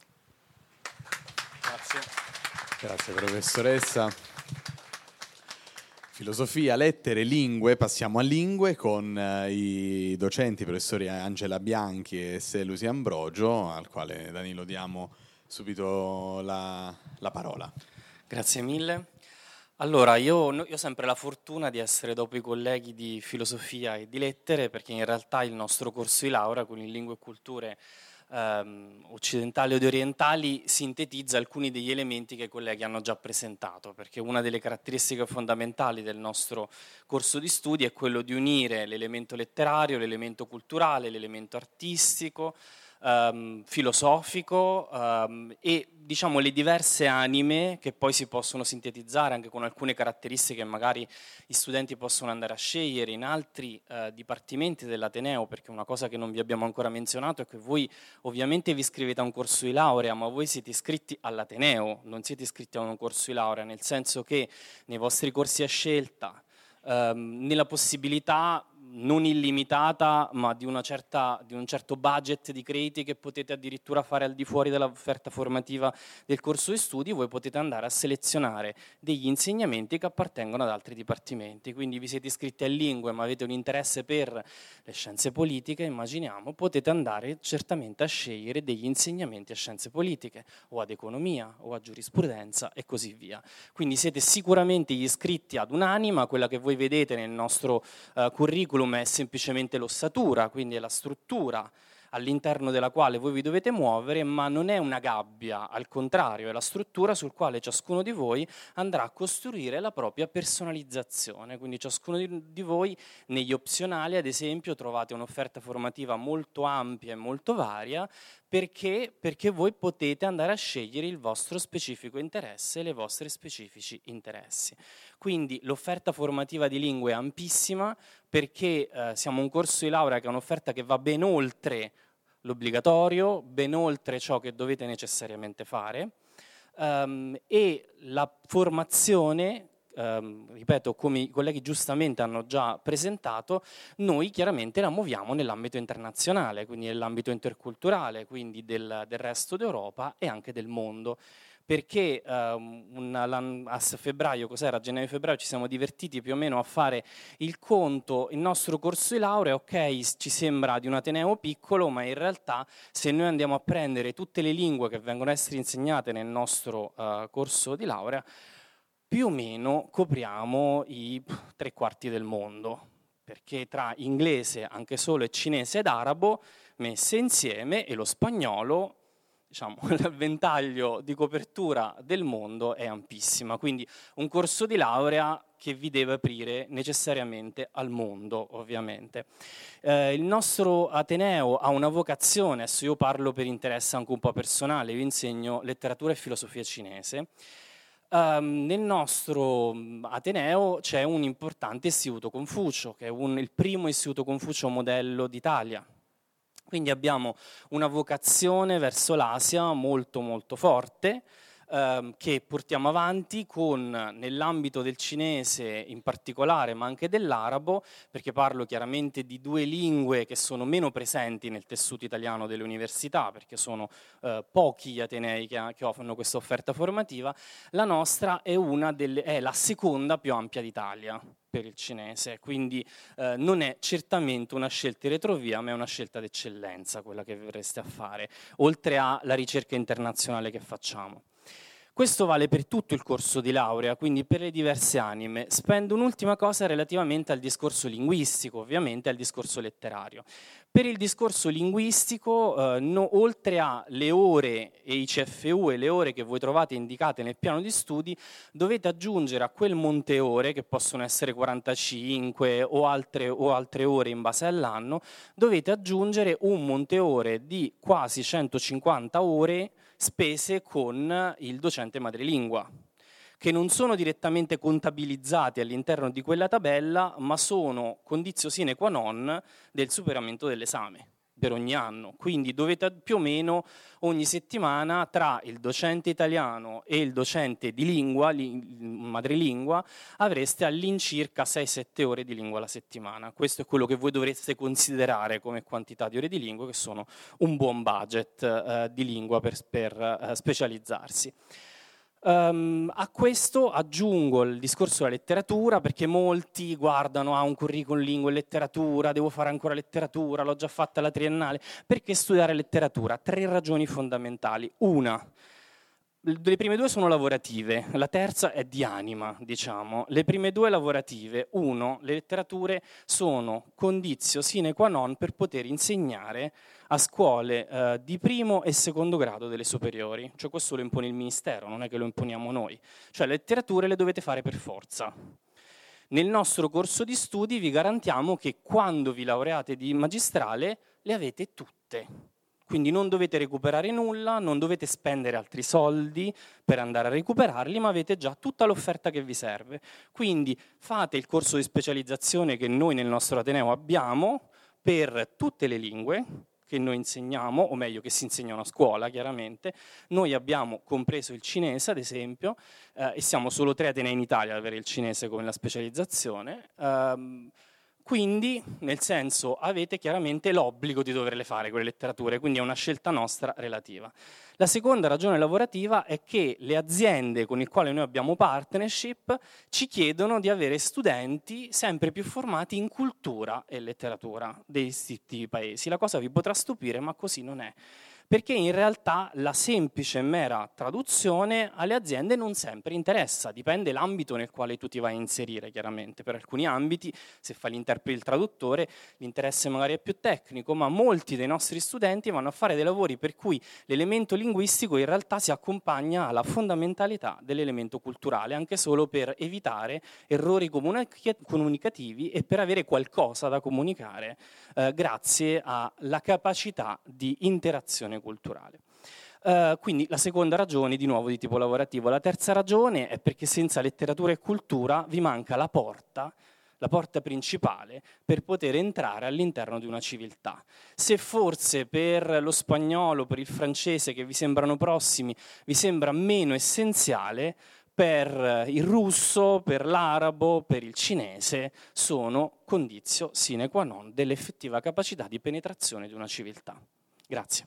Grazie. Grazie professoressa. Filosofia, lettere, lingue, passiamo a lingue con eh, i docenti, professori Angela Bianchi e Selusi Ambrogio, al quale Danilo diamo subito la, la parola. Grazie mille. Allora, io, io ho sempre la fortuna di essere dopo i colleghi di filosofia e di lettere, perché in realtà il nostro corso di laurea con in lingue e culture ehm, occidentali ed orientali sintetizza alcuni degli elementi che i colleghi hanno già presentato, perché una delle caratteristiche fondamentali del nostro corso di studi è quello di unire l'elemento letterario, l'elemento culturale, l'elemento artistico, Um, filosofico um, e diciamo le diverse anime che poi si possono sintetizzare anche con alcune caratteristiche che magari gli studenti possono andare a scegliere in altri uh, dipartimenti dell'Ateneo, perché una cosa che non vi abbiamo ancora menzionato è che voi ovviamente vi iscrivete a un corso di laurea, ma voi siete iscritti all'Ateneo, non siete iscritti a un corso di laurea, nel senso che nei vostri corsi a scelta, um, nella possibilità non illimitata, ma di, una certa, di un certo budget di crediti che potete addirittura fare al di fuori dell'offerta formativa del corso di studi, voi potete andare a selezionare degli insegnamenti che appartengono ad altri dipartimenti. Quindi vi siete iscritti a lingue ma avete un interesse per le scienze politiche, immaginiamo, potete andare certamente a scegliere degli insegnamenti a scienze politiche o ad economia o a giurisprudenza e così via. Quindi siete sicuramente iscritti ad un'anima, quella che voi vedete nel nostro uh, curriculum è semplicemente l'ossatura, quindi è la struttura all'interno della quale voi vi dovete muovere, ma non è una gabbia, al contrario, è la struttura sul quale ciascuno di voi andrà a costruire la propria personalizzazione. Quindi ciascuno di, di voi negli opzionali, ad esempio, trovate un'offerta formativa molto ampia e molto varia, perché, perché voi potete andare a scegliere il vostro specifico interesse e le vostre specifici interessi. Quindi l'offerta formativa di lingue è ampissima, perché eh, siamo un corso di laurea che è un'offerta che va ben oltre l'obbligatorio, ben oltre ciò che dovete necessariamente fare, um, e la formazione, um, ripeto, come i colleghi giustamente hanno già presentato, noi chiaramente la muoviamo nell'ambito internazionale, quindi nell'ambito interculturale, quindi del, del resto d'Europa e anche del mondo. Perché um, una, a febbraio, cos'era? A gennaio-febbraio ci siamo divertiti più o meno a fare il conto, il nostro corso di laurea, ok, ci sembra di un ateneo piccolo, ma in realtà se noi andiamo a prendere tutte le lingue che vengono a essere insegnate nel nostro uh, corso di laurea, più o meno copriamo i tre quarti del mondo, perché tra inglese, anche solo, e cinese ed arabo, messe insieme, e lo spagnolo, diciamo, il ventaglio di copertura del mondo è ampissima, quindi un corso di laurea che vi deve aprire necessariamente al mondo, ovviamente. Eh, il nostro Ateneo ha una vocazione, adesso io parlo per interesse anche un po' personale, io insegno letteratura e filosofia cinese. Um, nel nostro Ateneo c'è un importante istituto Confucio, che è un, il primo istituto Confucio modello d'Italia. Quindi abbiamo una vocazione verso l'Asia molto molto forte, ehm, che portiamo avanti con, nell'ambito del cinese in particolare, ma anche dell'arabo, perché parlo chiaramente di due lingue che sono meno presenti nel tessuto italiano delle università, perché sono eh, pochi gli atenei che, che offrono questa offerta formativa. La nostra è, una delle, è la seconda più ampia d'Italia per il cinese, quindi eh, non è certamente una scelta in retrovia, ma è una scelta d'eccellenza quella che verreste a fare, oltre alla ricerca internazionale che facciamo. Questo vale per tutto il corso di laurea, quindi per le diverse anime. Spendo un'ultima cosa relativamente al discorso linguistico, ovviamente al discorso letterario. Per il discorso linguistico, eh, no, oltre alle ore e i C F U e le ore che voi trovate indicate nel piano di studi, dovete aggiungere a quel monte ore, che possono essere quarantacinque o altre, o altre ore in base all'anno, dovete aggiungere un monte ore di quasi centocinquanta ore spese con il docente madrelingua, che non sono direttamente contabilizzati all'interno di quella tabella, ma sono condizio sine qua non del superamento dell'esame per ogni anno. Quindi dovete più o meno ogni settimana tra il docente italiano e il docente di lingua, li, madrelingua, avreste all'incirca sei sette ore di lingua alla settimana. Questo è quello che voi dovreste considerare come quantità di ore di lingua, che sono un buon budget eh, di lingua per, per eh, specializzarsi. Um, a questo aggiungo il discorso della letteratura, perché molti guardano a ah, un curriculum lingua e letteratura, devo fare ancora letteratura, l'ho già fatta alla triennale. Perché studiare letteratura? Tre ragioni fondamentali. Una, le prime due sono lavorative, la terza è di anima, diciamo. Le prime due lavorative. Uno, le letterature sono condizio sine qua non per poter insegnare a scuole eh, di primo e secondo grado delle superiori. Cioè questo lo impone il Ministero, non è che lo imponiamo noi. Cioè le letterature le dovete fare per forza. Nel nostro corso di studi vi garantiamo che quando vi laureate di magistrale le avete tutte. Quindi non dovete recuperare nulla, non dovete spendere altri soldi per andare a recuperarli, ma avete già tutta l'offerta che vi serve. Quindi fate il corso di specializzazione che noi nel nostro Ateneo abbiamo per tutte le lingue che noi insegniamo, o meglio che si insegnano a scuola chiaramente. Noi abbiamo compreso il cinese ad esempio, eh, e siamo solo tre Atenei in Italia ad avere il cinese come la specializzazione. Um, Quindi, nel senso, avete chiaramente l'obbligo di doverle fare quelle letterature, quindi è una scelta nostra relativa. La seconda ragione lavorativa è che le aziende con le quali noi abbiamo partnership ci chiedono di avere studenti sempre più formati in cultura e letteratura dei siti paesi. La cosa vi potrà stupire, ma così non è. Perché in realtà la semplice e mera traduzione alle aziende non sempre interessa, dipende l'ambito nel quale tu ti vai a inserire chiaramente. Per alcuni ambiti, se fai l'interprete il traduttore, l'interesse magari è più tecnico, ma molti dei nostri studenti vanno a fare dei lavori per cui l'elemento linguistico in realtà si accompagna alla fondamentalità dell'elemento culturale, anche solo per evitare errori comunicativi e per avere qualcosa da comunicare eh, grazie alla capacità di interazione culturale. Uh, quindi la seconda ragione di nuovo di tipo lavorativo. La terza ragione è perché senza letteratura e cultura vi manca la porta, la porta principale per poter entrare all'interno di una civiltà. Se forse per lo spagnolo, per il francese che vi sembrano prossimi, vi sembra meno essenziale, per il russo, per l'arabo, per il cinese sono condizio sine qua non dell'effettiva capacità di penetrazione di una civiltà. Grazie.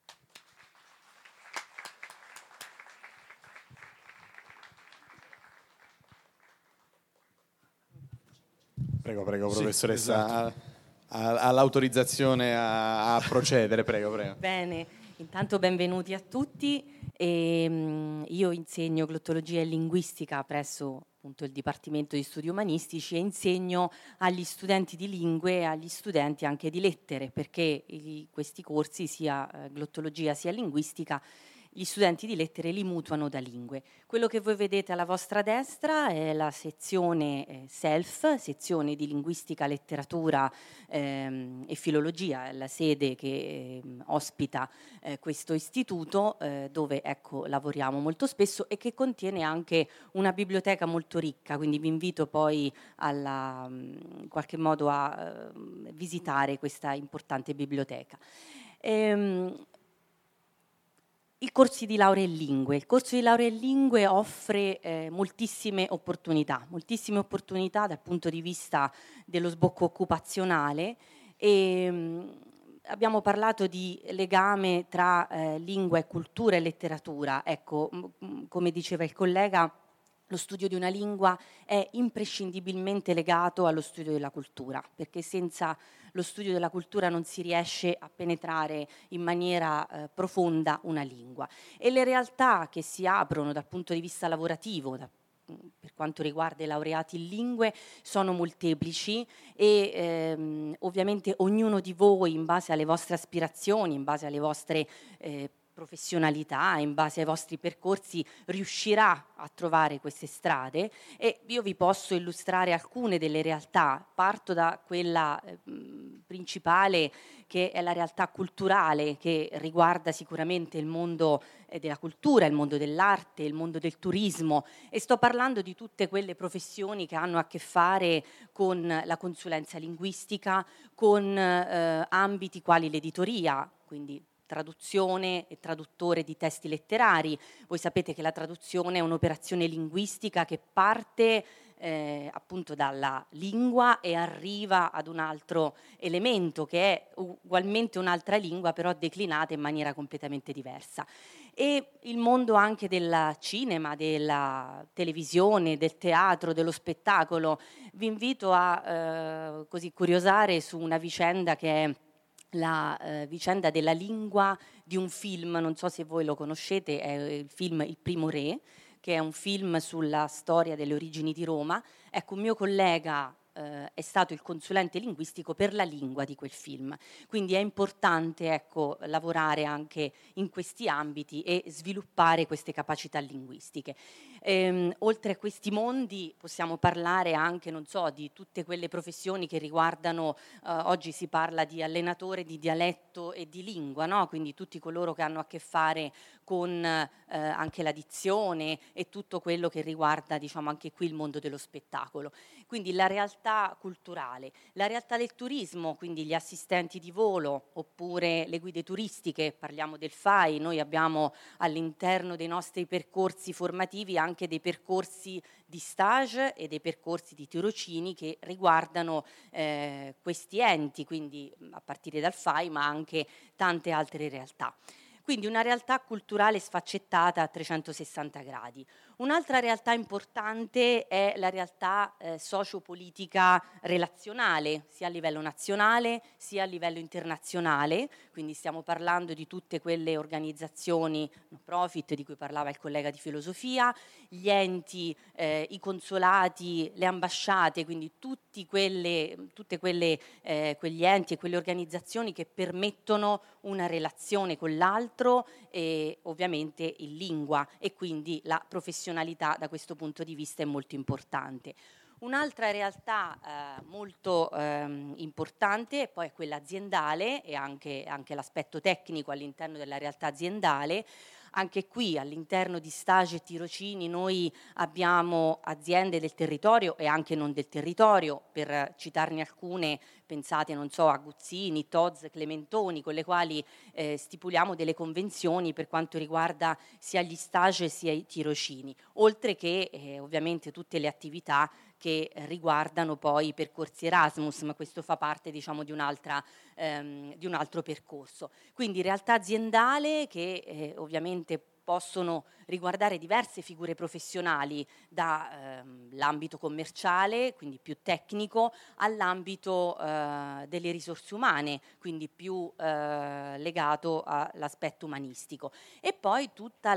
Prego, prego, professoressa, sì, esatto. ha, ha l'autorizzazione a, a procedere, prego, prego. Bene, intanto benvenuti a tutti. E, um, io insegno glottologia e linguistica presso appunto il Dipartimento di Studi Umanistici, e insegno agli studenti di lingue e agli studenti anche di lettere, perché i, questi corsi, sia eh, glottologia sia linguistica, gli studenti di lettere li mutuano da lingue. Quello che voi vedete alla vostra destra è la sezione eh, SELF, sezione di linguistica, letteratura ehm, e filologia, la sede che eh, ospita eh, questo istituto, eh, dove ecco, lavoriamo molto spesso, e che contiene anche una biblioteca molto ricca, quindi vi invito poi alla, in qualche modo a eh, visitare questa importante biblioteca. Ehm, Il corso di laurea in lingue. Il corso di laurea in lingue offre eh, moltissime opportunità, moltissime opportunità dal punto di vista dello sbocco occupazionale, e mh, abbiamo parlato di legame tra eh, lingua e cultura e letteratura. Ecco, mh, come diceva il collega, lo studio di una lingua è imprescindibilmente legato allo studio della cultura, perché senza lo studio della cultura non si riesce a penetrare in maniera eh, profonda una lingua. E le realtà che si aprono dal punto di vista lavorativo, da, per quanto riguarda i laureati in lingue, sono molteplici, e ehm, ovviamente ognuno di voi, in base alle vostre aspirazioni, in base alle vostre eh, professionalità, in base ai vostri percorsi, riuscirà a trovare queste strade, e io vi posso illustrare alcune delle realtà. Parto da quella eh, principale, che è la realtà culturale, che riguarda sicuramente il mondo eh, della cultura, il mondo dell'arte, il mondo del turismo, e sto parlando di tutte quelle professioni che hanno a che fare con la consulenza linguistica, con eh, ambiti quali l'editoria, quindi traduzione e traduttore di testi letterari. Voi sapete che la traduzione è un'operazione linguistica che parte eh, appunto dalla lingua e arriva ad un altro elemento che è ugualmente un'altra lingua, però declinata in maniera completamente diversa. E il mondo anche del cinema, della televisione, del teatro, dello spettacolo. Vi invito a eh, così curiosare su una vicenda che è la eh, vicenda della lingua di un film, non so se voi lo conoscete, è il film Il Primo Re, che è un film sulla storia delle origini di Roma. Ecco, un mio collega eh, è stato il consulente linguistico per la lingua di quel film, quindi è importante ecco, lavorare anche in questi ambiti e sviluppare queste capacità linguistiche. Ehm, oltre a questi mondi possiamo parlare anche, non so, di tutte quelle professioni che riguardano, eh, oggi si parla di allenatore di dialetto e di lingua, no? Quindi tutti coloro che hanno a che fare con eh, anche la dizione e tutto quello che riguarda, diciamo, anche qui il mondo dello spettacolo. Quindi la realtà culturale, la realtà del turismo, quindi gli assistenti di volo oppure le guide turistiche, parliamo del F A I, noi abbiamo all'interno dei nostri percorsi formativi anche dei percorsi di stage e dei percorsi di tirocini che riguardano eh, questi enti, quindi a partire dal F A I ma anche tante altre realtà. Quindi una realtà culturale sfaccettata a trecentosessanta gradi. Un'altra realtà importante è la realtà eh, sociopolitica relazionale, sia a livello nazionale sia a livello internazionale, quindi stiamo parlando di tutte quelle organizzazioni no profit di cui parlava il collega di filosofia, gli enti, eh, i consolati, le ambasciate, quindi tutti quelle, tutte quelle, eh, quegli enti e quelle organizzazioni che permettono una relazione con l'altro, e ovviamente in lingua, e quindi la professionalità da questo punto di vista è molto importante. Un'altra realtà eh, molto ehm, importante poi è quella aziendale e anche, anche l'aspetto tecnico all'interno della realtà aziendale. Anche qui all'interno di stage e tirocini noi abbiamo aziende del territorio e anche non del territorio, per citarne alcune pensate non so a Guzzini, Tod's, Clementoni, con le quali eh, stipuliamo delle convenzioni per quanto riguarda sia gli stage sia i tirocini, oltre che eh, ovviamente tutte le attività che riguardano poi i percorsi Erasmus, ma questo fa parte diciamo di un'altra ehm, di un altro percorso. Quindi realtà aziendale che eh, ovviamente possono riguardare diverse figure professionali, dall'ambito commerciale, quindi più tecnico, all'ambito eh, delle risorse umane, quindi più eh, legato all'aspetto umanistico. E poi tutte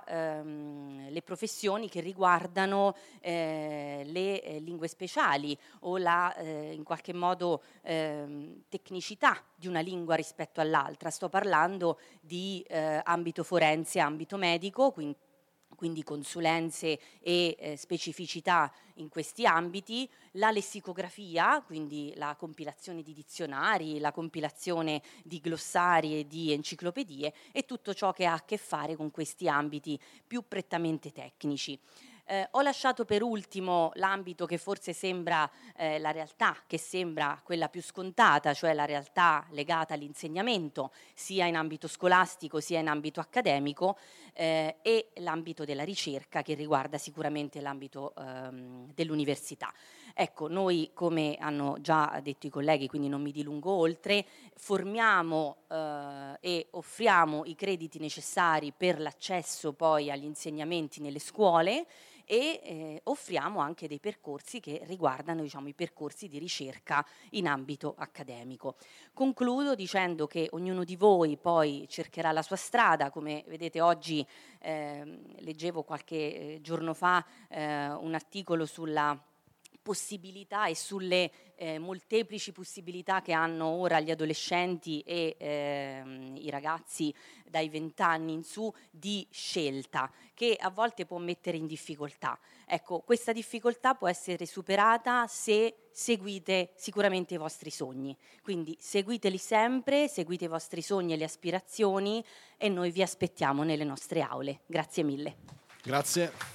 ehm, le professioni che riguardano eh, le eh, lingue speciali o la eh, in qualche modo eh, tecnicità di una lingua rispetto all'altra. Sto parlando di eh, ambito forense, ambito medico, quindi quindi consulenze e eh, specificità in questi ambiti, la lessicografia, quindi la compilazione di dizionari, la compilazione di glossari e di enciclopedie e tutto ciò che ha a che fare con questi ambiti più prettamente tecnici. Eh, ho lasciato per ultimo l'ambito che forse sembra eh, la realtà, che sembra quella più scontata, cioè la realtà legata all'insegnamento, sia in ambito scolastico sia in ambito accademico, eh, e l'ambito della ricerca, che riguarda sicuramente l'ambito ehm, dell'università. Ecco, noi, come hanno già detto i colleghi, quindi non mi dilungo oltre, formiamo eh, e offriamo i crediti necessari per l'accesso poi agli insegnamenti nelle scuole e eh, offriamo anche dei percorsi che riguardano, diciamo, i percorsi di ricerca in ambito accademico. Concludo dicendo che ognuno di voi poi cercherà la sua strada. Come vedete oggi eh, leggevo qualche eh, giorno fa eh, un articolo sulla possibilità e sulle eh, molteplici possibilità che hanno ora gli adolescenti e ehm, i ragazzi dai vent'anni in su di scelta, che a volte può mettere in difficoltà. Ecco, questa difficoltà può essere superata se seguite sicuramente i vostri sogni, quindi seguiteli sempre, seguite i vostri sogni e le aspirazioni e noi vi aspettiamo nelle nostre aule. Grazie mille. Grazie.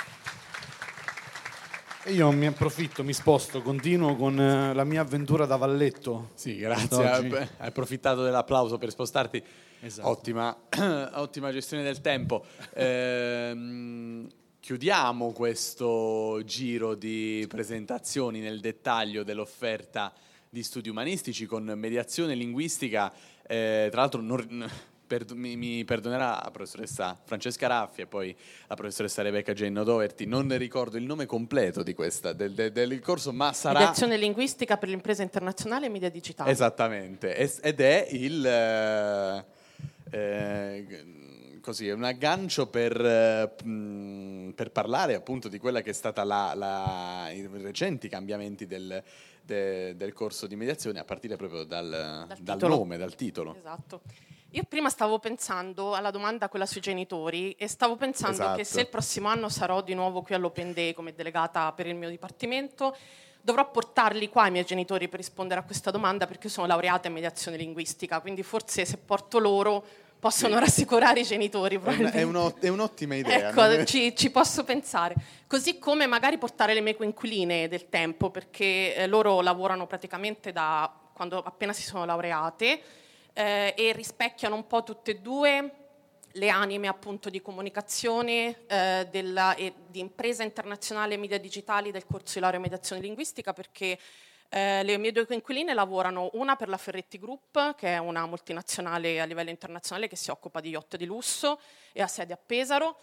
E io mi approfitto, mi sposto, continuo con eh, la mia avventura da valletto. Sì, grazie. Hai approfittato dell'applauso per spostarti. Esatto. Ottima, ottima gestione del tempo. Ehm, chiudiamo questo giro di presentazioni nel dettaglio dell'offerta di studi umanistici con mediazione linguistica. Eh, tra l'altro non, per, mi, mi perdonerà la professoressa Francesca Raffi e poi la professoressa Rebecca Jane Doherty. Non ne ricordo il nome completo di questa, del, del, del corso, ma sarà... Mediazione linguistica per l'impresa internazionale e media digitale. Esattamente, ed è il... Eh, eh, così, è un aggancio per, eh, per parlare appunto di quella che è stata la, la, i recenti cambiamenti del, de, del corso di mediazione, a partire proprio dal, dal, dal nome, dal titolo. Esatto. Io prima stavo pensando alla domanda quella sui genitori e stavo pensando esatto. che se il prossimo anno sarò di nuovo qui all'Open Day come delegata per il mio dipartimento, dovrò portarli qua i miei genitori per rispondere a questa domanda, perché sono laureata in mediazione linguistica, quindi forse se porto loro possono sì. rassicurare i genitori. È, un, è un'ottima idea. Ecco, ci, ci posso pensare. Così come magari portare le mie coinquiline del tempo, perché eh, loro lavorano praticamente da quando appena si sono laureate eh, e rispecchiano un po' tutte e due le anime appunto di comunicazione eh, della, e di impresa internazionale e media digitali del corso di laurea in mediazione linguistica, perché eh, le mie due coinquiline lavorano una per la Ferretti Group, che è una multinazionale a livello internazionale che si occupa di yacht di lusso e ha sede a Pesaro,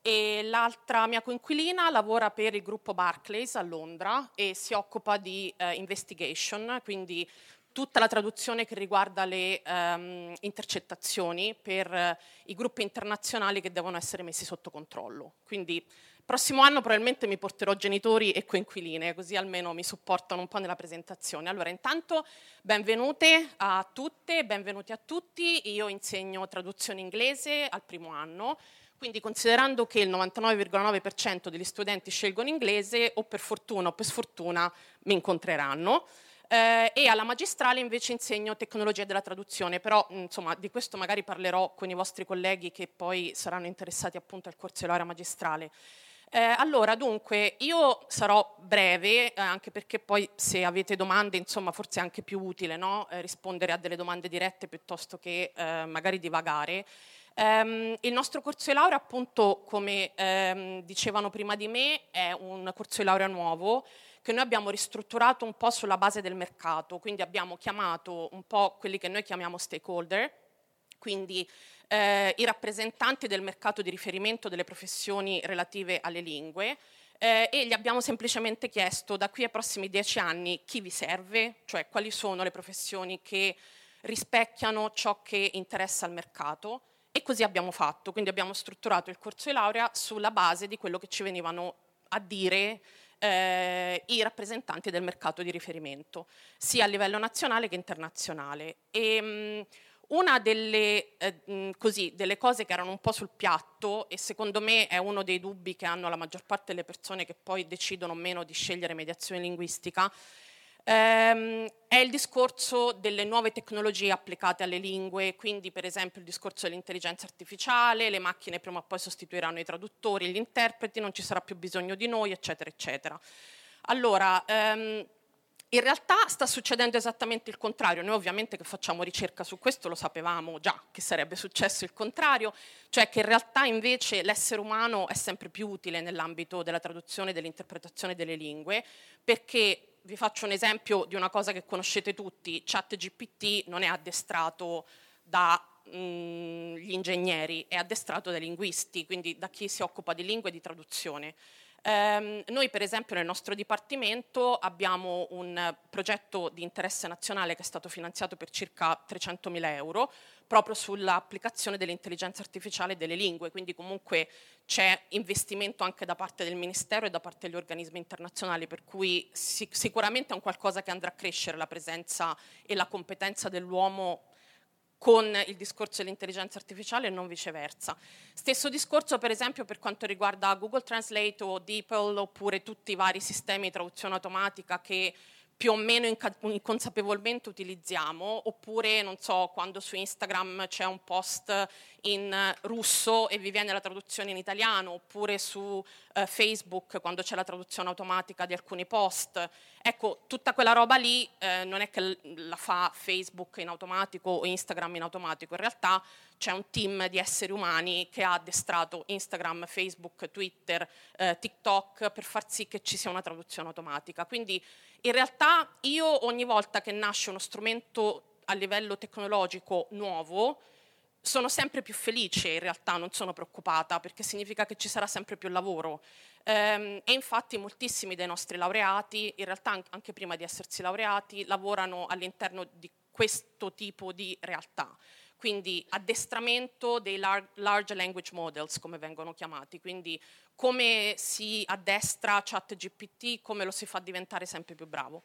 e l'altra mia coinquilina lavora per il gruppo Barclays a Londra e si occupa di eh, investigation, quindi tutta la traduzione che riguarda le um, intercettazioni per uh, i gruppi internazionali che devono essere messi sotto controllo. Quindi prossimo anno probabilmente mi porterò genitori e coinquiline, così almeno mi supportano un po' nella presentazione. Allora, intanto benvenute a tutte, benvenuti a tutti. Io insegno traduzione inglese al primo anno, quindi considerando che il novantanove virgola nove per cento degli studenti scelgono inglese, o per fortuna o per sfortuna mi incontreranno. Eh, e alla magistrale invece insegno tecnologia della traduzione, però insomma di questo magari parlerò con i vostri colleghi che poi saranno interessati appunto al corso di laurea magistrale. Eh, allora, dunque, io sarò breve, eh, anche perché poi se avete domande, insomma, forse è anche più utile, no? eh, rispondere a delle domande dirette piuttosto che eh, magari divagare. Um, il nostro corso di laurea, appunto, come um, dicevano prima di me, è un corso di laurea nuovo che noi abbiamo ristrutturato un po' sulla base del mercato, quindi abbiamo chiamato un po' quelli che noi chiamiamo stakeholder, quindi eh, i rappresentanti del mercato di riferimento delle professioni relative alle lingue, eh, e gli abbiamo semplicemente chiesto da qui ai prossimi dieci anni chi vi serve, cioè quali sono le professioni che rispecchiano ciò che interessa al mercato, e così abbiamo fatto. Quindi abbiamo strutturato il corso di laurea sulla base di quello che ci venivano a dire eh, i rappresentanti del mercato di riferimento, sia a livello nazionale che internazionale. E, mh, una delle, eh, mh, così, delle cose che erano un po' sul piatto, e secondo me è uno dei dubbi che hanno la maggior parte delle persone che poi decidono o meno di scegliere mediazione linguistica, ehm, è il discorso delle nuove tecnologie applicate alle lingue, quindi per esempio il discorso dell'intelligenza artificiale, le macchine prima o poi sostituiranno i traduttori, gli interpreti, non ci sarà più bisogno di noi, eccetera, eccetera. Allora, ehm, in realtà sta succedendo esattamente il contrario. Noi ovviamente che facciamo ricerca su questo lo sapevamo già che sarebbe successo il contrario, cioè che in realtà invece l'essere umano è sempre più utile nell'ambito della traduzione e dell'interpretazione delle lingue, perché vi faccio un esempio di una cosa che conoscete tutti: ChatGPT non è addestrato dagli ingegneri, è addestrato dai linguisti, quindi da chi si occupa di lingue e di traduzione. Um, noi per esempio nel nostro dipartimento abbiamo un progetto di interesse nazionale che è stato finanziato per circa trecentomila euro proprio sull'applicazione dell'intelligenza artificiale delle lingue, quindi comunque c'è investimento anche da parte del Ministero e da parte degli organismi internazionali, per cui sic- sicuramente è un qualcosa che andrà a crescere, la presenza e la competenza dell'uomo con il discorso dell'intelligenza artificiale e non viceversa. Stesso discorso per esempio per quanto riguarda Google Translate o DeepL, oppure tutti i vari sistemi di traduzione automatica che più o meno inca- inconsapevolmente utilizziamo, oppure non so, quando su Instagram c'è un post in russo e vi viene la traduzione in italiano, oppure su eh, Facebook quando c'è la traduzione automatica di alcuni post. Ecco, tutta quella roba lì eh, non è che l- la fa Facebook in automatico o Instagram in automatico, in realtà c'è un team di esseri umani che ha addestrato Instagram, Facebook, Twitter, eh, TikTok per far sì che ci sia una traduzione automatica. Quindi in realtà io ogni volta che nasce uno strumento a livello tecnologico nuovo sono sempre più felice, in realtà non sono preoccupata, perché significa che ci sarà sempre più lavoro. Ehm, e infatti moltissimi dei nostri laureati, in realtà anche prima di essersi laureati, lavorano all'interno di questo tipo di realtà. Quindi addestramento dei large language models, come vengono chiamati, quindi come si addestra ChatGPT, come lo si fa diventare sempre più bravo.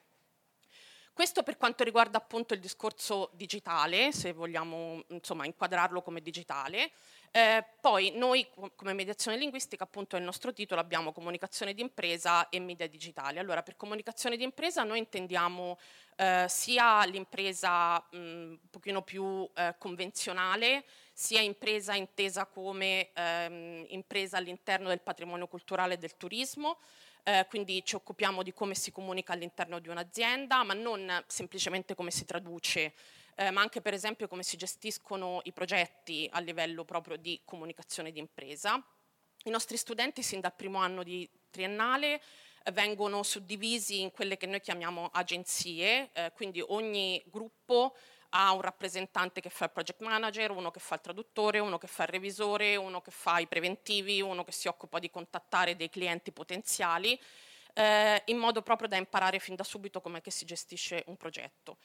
Questo per quanto riguarda appunto il discorso digitale, se vogliamo insomma inquadrarlo come digitale. Eh, poi noi come mediazione linguistica, appunto nel nostro titolo abbiamo comunicazione di impresa e media digitali. Allora, per comunicazione di impresa noi intendiamo eh, sia l'impresa mh, un pochino più eh, convenzionale, sia impresa intesa come ehm, impresa all'interno del patrimonio culturale e del turismo. Eh, quindi ci occupiamo di come si comunica all'interno di un'azienda, ma non semplicemente come si traduce, eh, ma anche per esempio come si gestiscono i progetti a livello proprio di comunicazione di impresa. I nostri studenti sin dal primo anno di triennale eh, vengono suddivisi in quelle che noi chiamiamo agenzie, eh, quindi ogni gruppo ha un rappresentante che fa il project manager, uno che fa il traduttore, uno che fa il revisore, uno che fa i preventivi, uno che si occupa di contattare dei clienti potenziali, eh, in modo proprio da imparare fin da subito come si gestisce un progetto.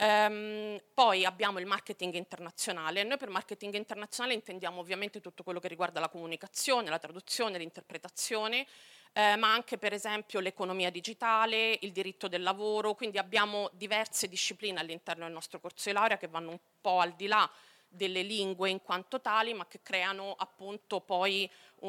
Um, poi abbiamo il marketing internazionale. Noi per marketing internazionale intendiamo ovviamente tutto quello che riguarda la comunicazione, la traduzione, l'interpretazione, eh, ma anche per esempio l'economia digitale, il diritto del lavoro, quindi abbiamo diverse discipline all'interno del nostro corso di laurea che vanno un po' al di là delle lingue in quanto tali, ma che creano appunto poi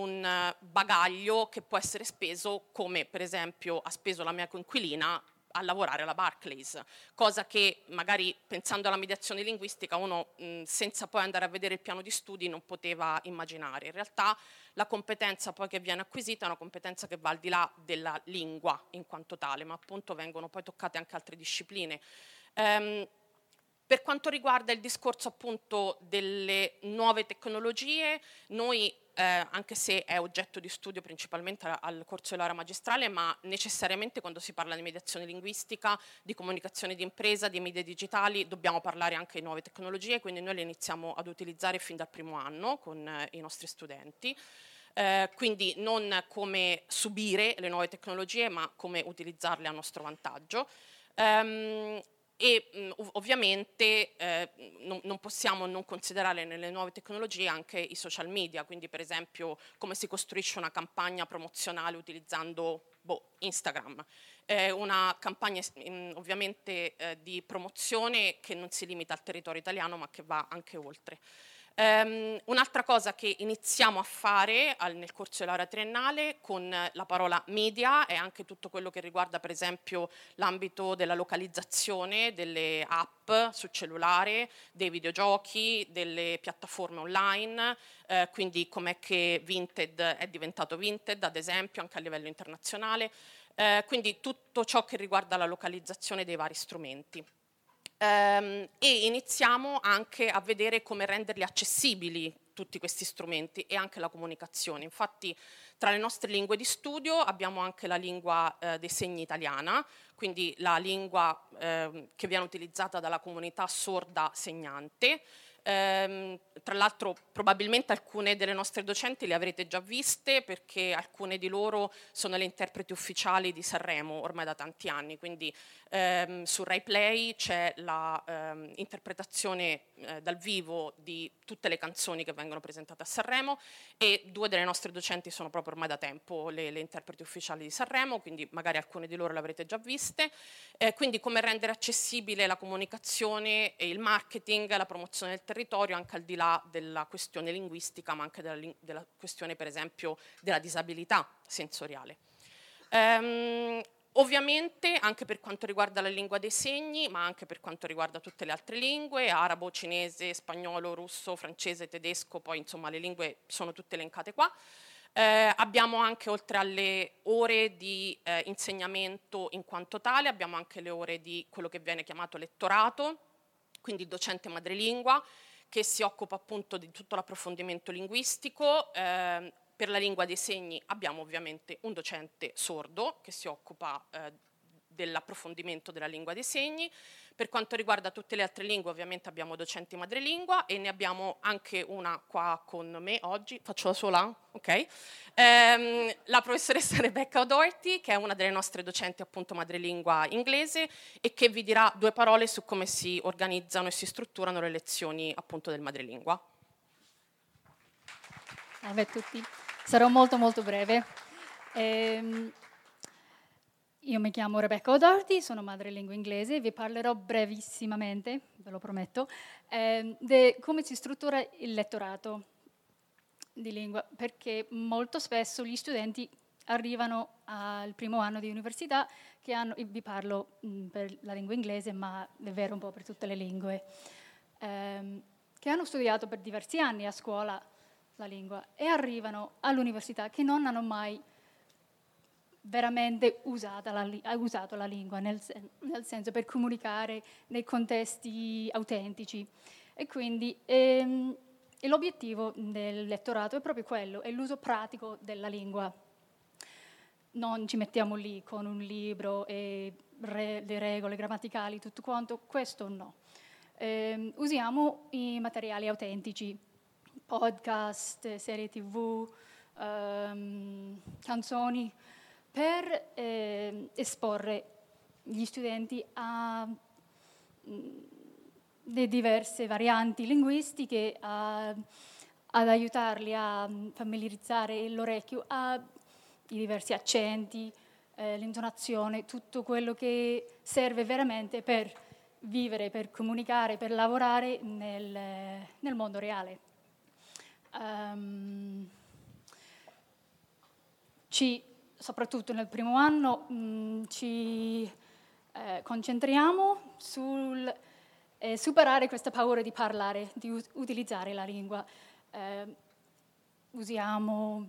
un bagaglio che può essere speso come per esempio ha speso la mia coinquilina a lavorare alla Barclays, cosa che magari pensando alla mediazione linguistica uno mh, senza poi andare a vedere il piano di studi non poteva immaginare. In realtà la competenza poi che viene acquisita è una competenza che va al di là della lingua in quanto tale, ma appunto vengono poi toccate anche altre discipline. Um, Per quanto riguarda il discorso appunto delle nuove tecnologie, noi eh, anche se è oggetto di studio principalmente al corso di laurea magistrale, ma necessariamente quando si parla di mediazione linguistica, di comunicazione di impresa, di media digitali, dobbiamo parlare anche di nuove tecnologie, quindi noi le iniziamo ad utilizzare fin dal primo anno con eh, i nostri studenti. Eh, quindi non come subire le nuove tecnologie, ma come utilizzarle a nostro vantaggio. Um, E mh, ovviamente eh, non, non possiamo non considerare nelle nuove tecnologie anche i social media, quindi per esempio come si costruisce una campagna promozionale utilizzando boh, Instagram, eh, una campagna mh, ovviamente eh, di promozione che non si limita al territorio italiano ma che va anche oltre. Um, un'altra cosa che iniziamo a fare al, nel corso di laurea triennale con la parola media è anche tutto quello che riguarda per esempio l'ambito della localizzazione delle app sul cellulare, dei videogiochi, delle piattaforme online, eh, quindi com'è che Vinted è diventato Vinted ad esempio anche a livello internazionale, eh, quindi tutto ciò che riguarda la localizzazione dei vari strumenti. Um, e iniziamo anche a vedere come renderli accessibili tutti questi strumenti e anche la comunicazione. Infatti tra le nostre lingue di studio abbiamo anche la lingua eh, dei segni italiana, quindi la lingua eh, che viene utilizzata dalla comunità sorda segnante. Ehm, tra l'altro probabilmente alcune delle nostre docenti le avrete già viste perché alcune di loro sono le interpreti ufficiali di Sanremo ormai da tanti anni, quindi ehm, su Rai Play c'è l'interpretazione ehm, eh, dal vivo di tutte le canzoni che vengono presentate a Sanremo e due delle nostre docenti sono proprio ormai da tempo le, le interpreti ufficiali di Sanremo, quindi magari alcune di loro le avrete già viste. Eh, quindi come rendere accessibile la comunicazione e il marketing, la promozione del territorio anche al di là della questione linguistica ma anche della, della questione per esempio della disabilità sensoriale. Ehm, ovviamente anche per quanto riguarda la lingua dei segni ma anche per quanto riguarda tutte le altre lingue, arabo, cinese, spagnolo, russo, francese, tedesco, poi insomma le lingue sono tutte elencate qua. Eh, abbiamo anche oltre alle ore di eh, insegnamento in quanto tale, abbiamo anche le ore di quello che viene chiamato lettorato, quindi docente madrelingua, che si occupa appunto di tutto l'approfondimento linguistico. Eh, per la lingua dei segni abbiamo ovviamente un docente sordo che si occupa eh, dell'approfondimento della lingua dei segni. Per quanto riguarda tutte le altre lingue ovviamente abbiamo docenti madrelingua e ne abbiamo anche una qua con me oggi, faccio da sola? Ok. Ehm, la professoressa Rebecca O'Doherty che è una delle nostre docenti appunto madrelingua inglese e che vi dirà due parole su come si organizzano e si strutturano le lezioni appunto del madrelingua. Salve a tutti, sarò molto molto breve. Ehm, Io mi chiamo Rebecca O'Doherty, sono madrelingua inglese, vi parlerò brevissimamente, ve lo prometto, eh, di come si struttura il lettorato di lingua, perché molto spesso gli studenti arrivano al primo anno di università che hanno, vi parlo mh, per la lingua inglese, ma è vero un po' per tutte le lingue, ehm, che hanno studiato per diversi anni a scuola la lingua e arrivano all'università che non hanno mai veramente usata la, ha usato la lingua nel, sen- nel senso per comunicare nei contesti autentici e quindi ehm, e l'obiettivo del lettorato è proprio quello, è l'uso pratico della lingua. Non ci mettiamo lì con un libro e re- le regole grammaticali, tutto quanto, questo no. Ehm, usiamo i materiali autentici, podcast, serie tv, ehm, canzoni, per eh, esporre gli studenti a mh, le diverse varianti linguistiche, a, ad aiutarli a familiarizzare l'orecchio ai diversi accenti, eh, l'intonazione, tutto quello che serve veramente per vivere, per comunicare, per lavorare nel, nel mondo reale. Um, ci Soprattutto nel primo anno mh, ci eh, concentriamo sul eh, superare questa paura di parlare, di u- utilizzare la lingua. Eh, usiamo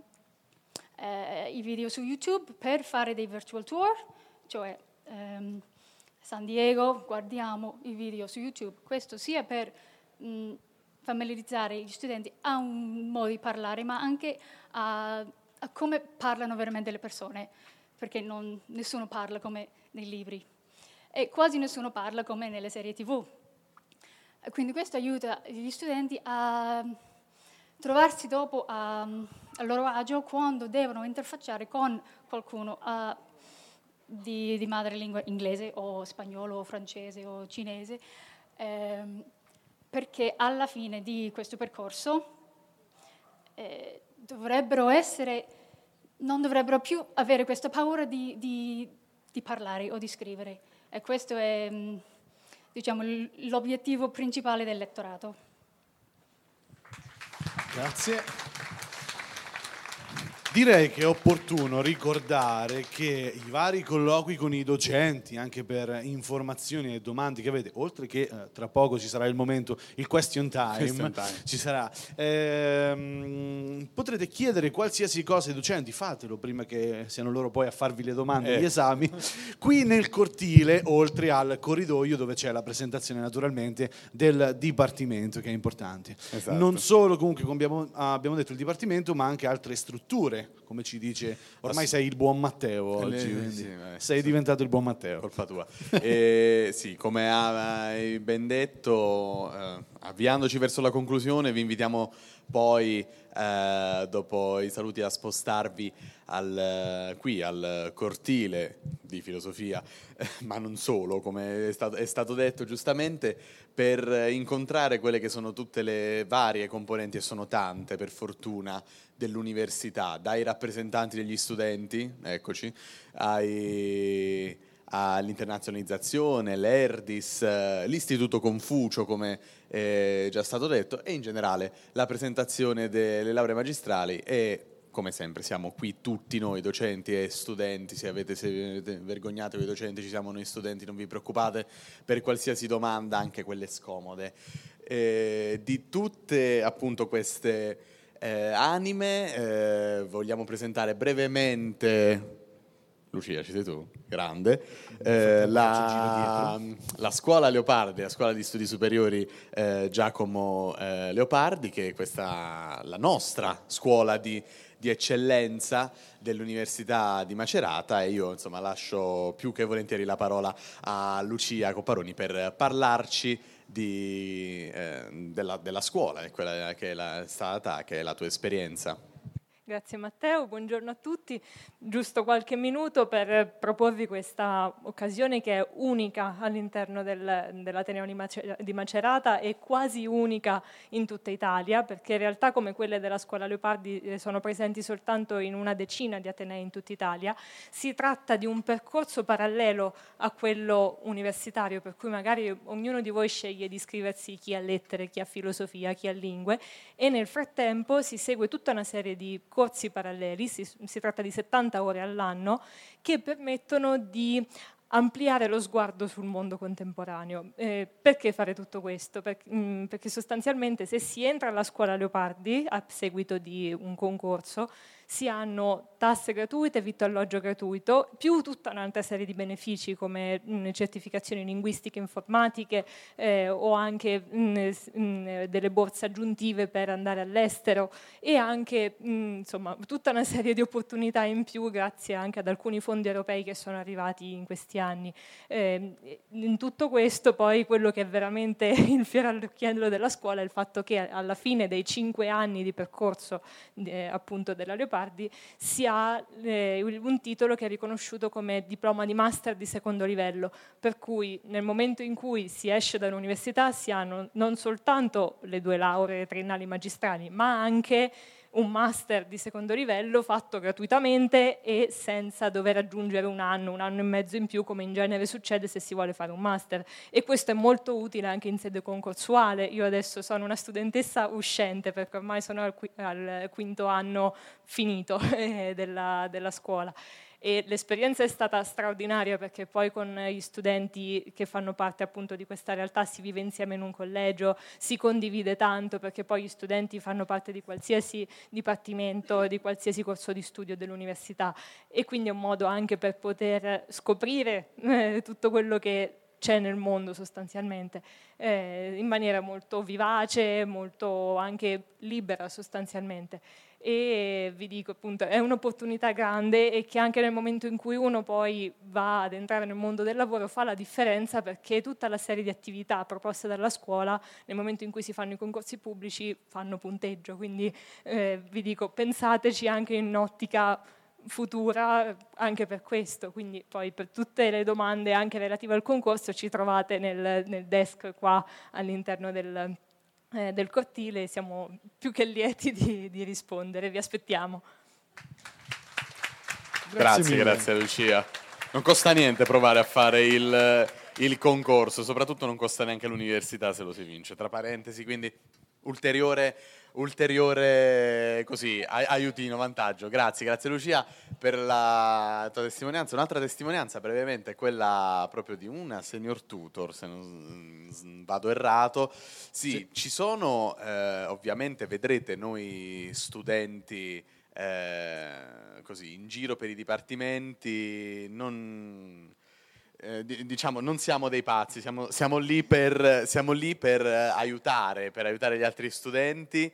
eh, i video su YouTube per fare dei virtual tour, cioè ehm, San Diego, guardiamo i video su YouTube. Questo sia per mh, familiarizzare gli studenti a un modo di parlare, ma anche a, a come parlano veramente le persone, perché non, nessuno parla come nei libri e quasi nessuno parla come nelle serie tivù. Quindi questo aiuta gli studenti a trovarsi dopo a, a loro agio quando devono interfacciare con qualcuno a, di, di madrelingua inglese o spagnolo o francese o cinese, ehm, perché alla fine di questo percorso eh, dovrebbero essere, non dovrebbero più avere questa paura di, di, di parlare o di scrivere. E questo è, diciamo, l'obiettivo principale del lettorato. Grazie. Direi che è opportuno ricordare che i vari colloqui con i docenti, anche per informazioni e domande che avete, oltre che eh, tra poco ci sarà il momento, il question time, Question time. ci sarà, ehm, potrete chiedere qualsiasi cosa ai docenti, fatelo prima che siano loro poi a farvi le domande e Eh. gli esami, qui nel cortile, oltre al corridoio dove c'è la presentazione naturalmente del dipartimento, che è importante. Esatto. Non solo comunque come abbiamo, abbiamo detto il dipartimento, ma anche altre strutture, come ci dice, ormai sei il buon Matteo oggi, Eh, quindi sì, eh, sei sì. diventato il buon Matteo. Colpa tua. E, sì, come hai ben detto, eh, avviandoci verso la conclusione, vi invitiamo poi, eh, dopo i saluti, a spostarvi al, qui al cortile di filosofia, eh, ma non solo, come è stato, è stato detto giustamente, per incontrare quelle che sono tutte le varie componenti, e sono tante per fortuna, dell'università, dai rappresentanti degli studenti, eccoci, ai, all'internazionalizzazione, l'Erdis, eh, l'Istituto Confucio, come è già stato detto, e in generale la presentazione delle lauree magistrali. E come sempre siamo qui tutti noi docenti e studenti, se avete, se avete vergognato i docenti, ci siamo noi studenti, non vi preoccupate, per qualsiasi domanda, anche quelle scomode. Eh, di tutte appunto queste eh, anime eh, vogliamo presentare brevemente, Lucia, ci sei tu? Grande. Eh, la, la scuola Leopardi, la scuola di studi superiori eh, Giacomo eh, Leopardi, che è questa la nostra scuola di, di eccellenza dell'Università di Macerata, e io insomma lascio più che volentieri la parola a Lucia Copparoni per parlarci di, eh, della, della scuola, quella che è la, stata, che è la tua esperienza. Grazie Matteo, buongiorno a tutti. Giusto qualche minuto per proporvi questa occasione che è unica all'interno del, dell'Ateneo di Macerata e quasi unica in tutta Italia, perché in realtà, come quelle della Scuola Leopardi, sono presenti soltanto in una decina di atenei in tutta Italia. Si tratta di un percorso parallelo a quello universitario, per cui magari ognuno di voi sceglie di iscriversi, chi a lettere, chi a filosofia, chi a lingue, e nel frattempo si segue tutta una serie di corsi paralleli, si, si tratta di settanta ore all'anno, che permettono di ampliare lo sguardo sul mondo contemporaneo. Eh, perché fare tutto questo? Per, mh, perché sostanzialmente se si entra alla scuola Leopardi a seguito di un concorso, si hanno tasse gratuite, vitto e alloggio gratuito, più tutta un'altra serie di benefici come mh, certificazioni linguistiche, informatiche eh, o anche mh, mh, delle borse aggiuntive per andare all'estero, e anche mh, insomma tutta una serie di opportunità in più grazie anche ad alcuni fondi europei che sono arrivati in questi anni. Eh, in tutto questo poi quello che è veramente il fiore all'occhiello della scuola è il fatto che alla fine dei cinque anni di percorso eh, appunto della Leopardi si ha eh, un titolo che è riconosciuto come diploma di master di secondo livello, per cui nel momento in cui si esce dall'università si hanno non soltanto le due lauree triennali magistrali, ma anche un master di secondo livello fatto gratuitamente e senza dover aggiungere un anno, un anno e mezzo in più, come in genere succede se si vuole fare un master. E questo è molto utile anche in sede concorsuale. Io adesso sono una studentessa uscente, perché ormai sono al, qui- al quinto anno finito eh, della, della scuola. e l'esperienza è stata straordinaria perché poi con gli studenti che fanno parte appunto di questa realtà si vive insieme in un collegio, si condivide tanto perché poi gli studenti fanno parte di qualsiasi dipartimento, di qualsiasi corso di studio dell'università e quindi è un modo anche per poter scoprire eh, tutto quello che c'è nel mondo sostanzialmente, eh, in maniera molto vivace, molto anche libera sostanzialmente. E vi dico appunto è un'opportunità grande e che anche nel momento in cui uno poi va ad entrare nel mondo del lavoro fa la differenza, perché tutta la serie di attività proposte dalla scuola nel momento in cui si fanno i concorsi pubblici fanno punteggio, quindi eh, vi dico pensateci anche in ottica futura anche per questo, quindi poi per tutte le domande anche relative al concorso ci trovate nel, nel desk qua all'interno del Eh, del cortile, siamo più che lieti di, di rispondere, vi aspettiamo. Grazie, grazie, grazie Lucia. Non costa niente provare a fare il, il concorso, soprattutto non costa neanche l'università se lo si vince, tra parentesi, quindi ulteriore, ulteriore così, aiutino, vantaggio. Grazie, grazie Lucia per la tua testimonianza. Un'altra testimonianza brevemente è quella proprio di una senior tutor, se non vado errato. Sì, sì. Ci sono, eh, ovviamente vedrete noi studenti eh, così in giro per i dipartimenti, non... Eh, diciamo non siamo dei pazzi, siamo, siamo, lì per, siamo lì per aiutare, per aiutare gli altri studenti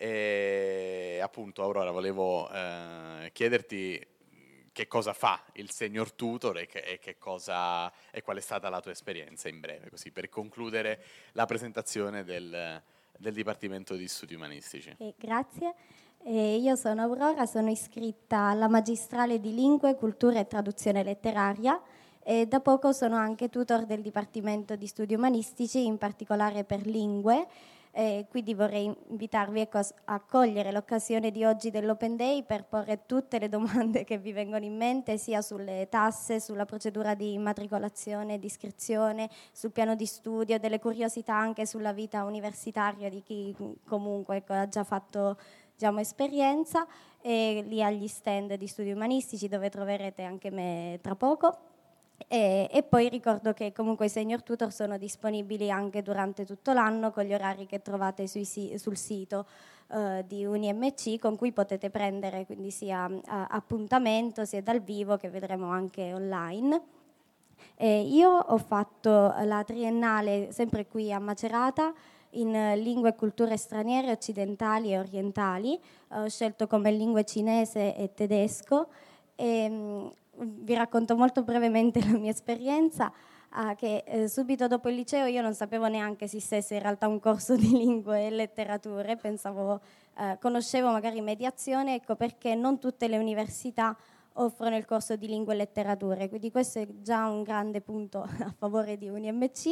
e appunto Aurora volevo eh, chiederti che cosa fa il senior tutor e, che, e, che cosa, e qual è stata la tua esperienza in breve, così per concludere la presentazione del, del Dipartimento di Studi Umanistici. Eh, grazie, eh, io sono Aurora, sono iscritta alla magistrale di Lingue, Cultura e Traduzione Letteraria. E da poco sono anche tutor del Dipartimento di Studi Umanistici, in particolare per lingue, e quindi vorrei invitarvi ecco, a cogliere l'occasione di oggi dell'Open Day per porre tutte le domande che vi vengono in mente, sia sulle tasse, sulla procedura di immatricolazione, di iscrizione, sul piano di studio, delle curiosità anche sulla vita universitaria di chi comunque ecco, ha già fatto diciamo, esperienza, e lì agli stand di Studi Umanistici dove troverete anche me tra poco. E, e poi ricordo che comunque i senior tutor sono disponibili anche durante tutto l'anno con gli orari che trovate sui, sul sito uh, di U N I M C, con cui potete prendere quindi sia uh, appuntamento sia dal vivo che vedremo anche online. E io ho fatto la triennale sempre qui a Macerata in lingue e culture straniere occidentali e orientali, uh, ho scelto come lingue cinese e tedesco. E, vi racconto molto brevemente la mia esperienza, eh, che eh, subito dopo il liceo io non sapevo neanche esistesse in realtà un corso di lingue e letterature, pensavo, eh, conoscevo magari mediazione, ecco perché non tutte le università offrono il corso di lingue e letterature, quindi questo è già un grande punto a favore di U N I M C.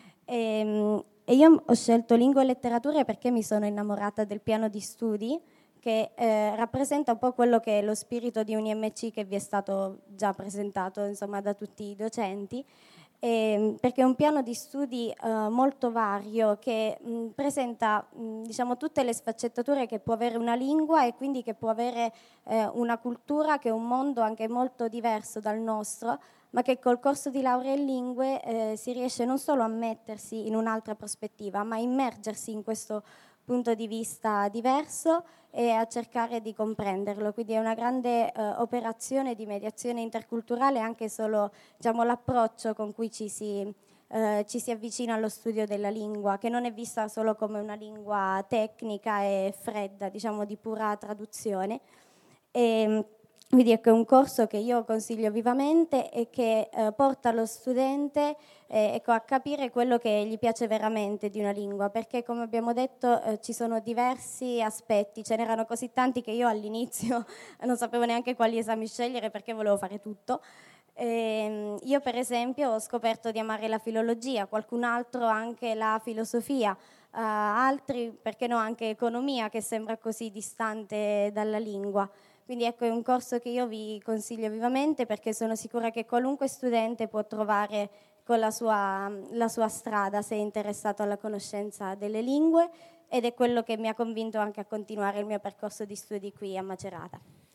E, e io ho scelto lingue e letterature perché mi sono innamorata del piano di studi, che eh, rappresenta un po' quello che è lo spirito di U N I M C che vi è stato già presentato insomma, da tutti i docenti, e, perché è un piano di studi eh, molto vario che mh, presenta mh, diciamo, tutte le sfaccettature che può avere una lingua e quindi che può avere eh, una cultura che è un mondo anche molto diverso dal nostro, ma che col corso di laurea in lingue eh, si riesce non solo a mettersi in un'altra prospettiva, ma a immergersi in questo punto di vista diverso e a cercare di comprenderlo. Quindi è una grande eh, operazione di mediazione interculturale, anche solo diciamo, l'approccio con cui ci si, eh, ci si avvicina allo studio della lingua, che non è vista solo come una lingua tecnica e fredda, diciamo di pura traduzione. E, quindi ecco, è un corso che io consiglio vivamente e che eh, porta lo studente eh, ecco, a capire quello che gli piace veramente di una lingua, perché come abbiamo detto eh, ci sono diversi aspetti, ce n'erano così tanti che io all'inizio non sapevo neanche quali esami scegliere perché volevo fare tutto. Eh, io per esempio ho scoperto di amare la filologia, qualcun altro anche la filosofia, uh, altri perché no anche economia, che sembra così distante dalla lingua. Quindi ecco, è un corso che io vi consiglio vivamente perché sono sicura che qualunque studente può trovare con la sua, la sua strada se è interessato alla conoscenza delle lingue, ed è quello che mi ha convinto anche a continuare il mio percorso di studi qui a Macerata.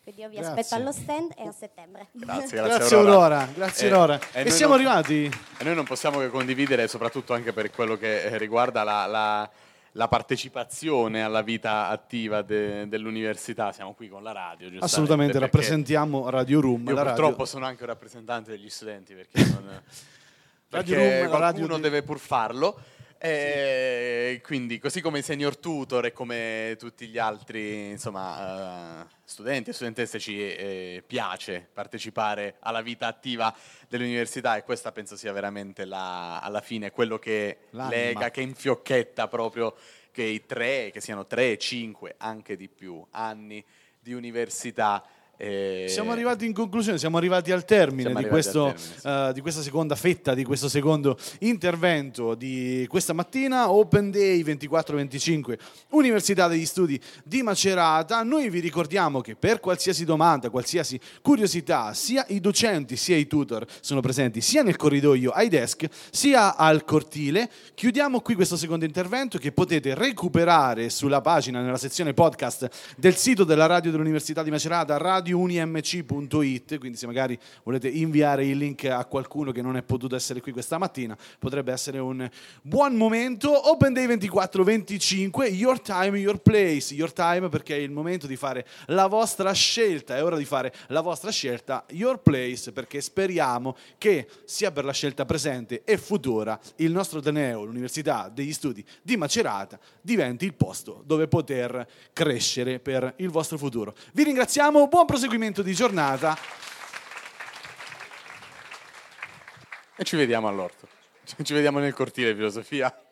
Quindi io vi Grazie. aspetto allo stand e a settembre. Grazie, Grazie, grazie Aurora. Aurora. Grazie Eh, Aurora. e E noi siamo non- arrivati. E noi non possiamo che condividere, soprattutto anche per quello che eh, riguarda la, la- la partecipazione alla vita attiva de- dell'università. Siamo qui con la radio, giustamente. Assolutamente, perché rappresentiamo Radio Room. Io la purtroppo radio. sono anche un rappresentante degli studenti, perché, non, Radio perché Room, la radio qualcuno di- deve pur farlo. E quindi, così come il senior tutor e come tutti gli altri insomma, eh, studenti e studentesse, ci eh, piace partecipare alla vita attiva dell'università, e questa penso sia veramente la- alla fine quello che L'anima. lega, che infiocchetta proprio che i tre, che siano tre, cinque, anche di più anni di università. eh, Siamo arrivati in conclusione, siamo arrivati al termine, Siamo di, arrivati questo, al termine, eh, di questa seconda fetta, di questo secondo intervento di questa mattina, Open Day ventiquattro venticinque, Università degli Studi di Macerata. Noi vi ricordiamo che per qualsiasi domanda, qualsiasi curiosità, sia i docenti sia i tutor sono presenti sia nel corridoio ai desk sia al cortile. Chiudiamo qui questo secondo intervento, che potete recuperare sulla pagina, nella sezione podcast del sito della radio dell'Università di Macerata, radio unimc punto it, quindi se magari volete inviare il link a qualcuno che non è potuto essere qui questa mattina, potrebbe essere un buon momento. Open Day ventiquattro venticinque, your time, your place, your time, perché è il momento di fare la vostra scelta, è ora di fare la vostra scelta, your place, perché speriamo che sia per la scelta presente e futura il nostro Ateneo, l'Università degli Studi di Macerata, diventi il posto dove poter crescere per il vostro futuro. Vi ringraziamo, buon proseguimento di giornata E ci vediamo all'orto. Ci vediamo nel cortile di filosofia.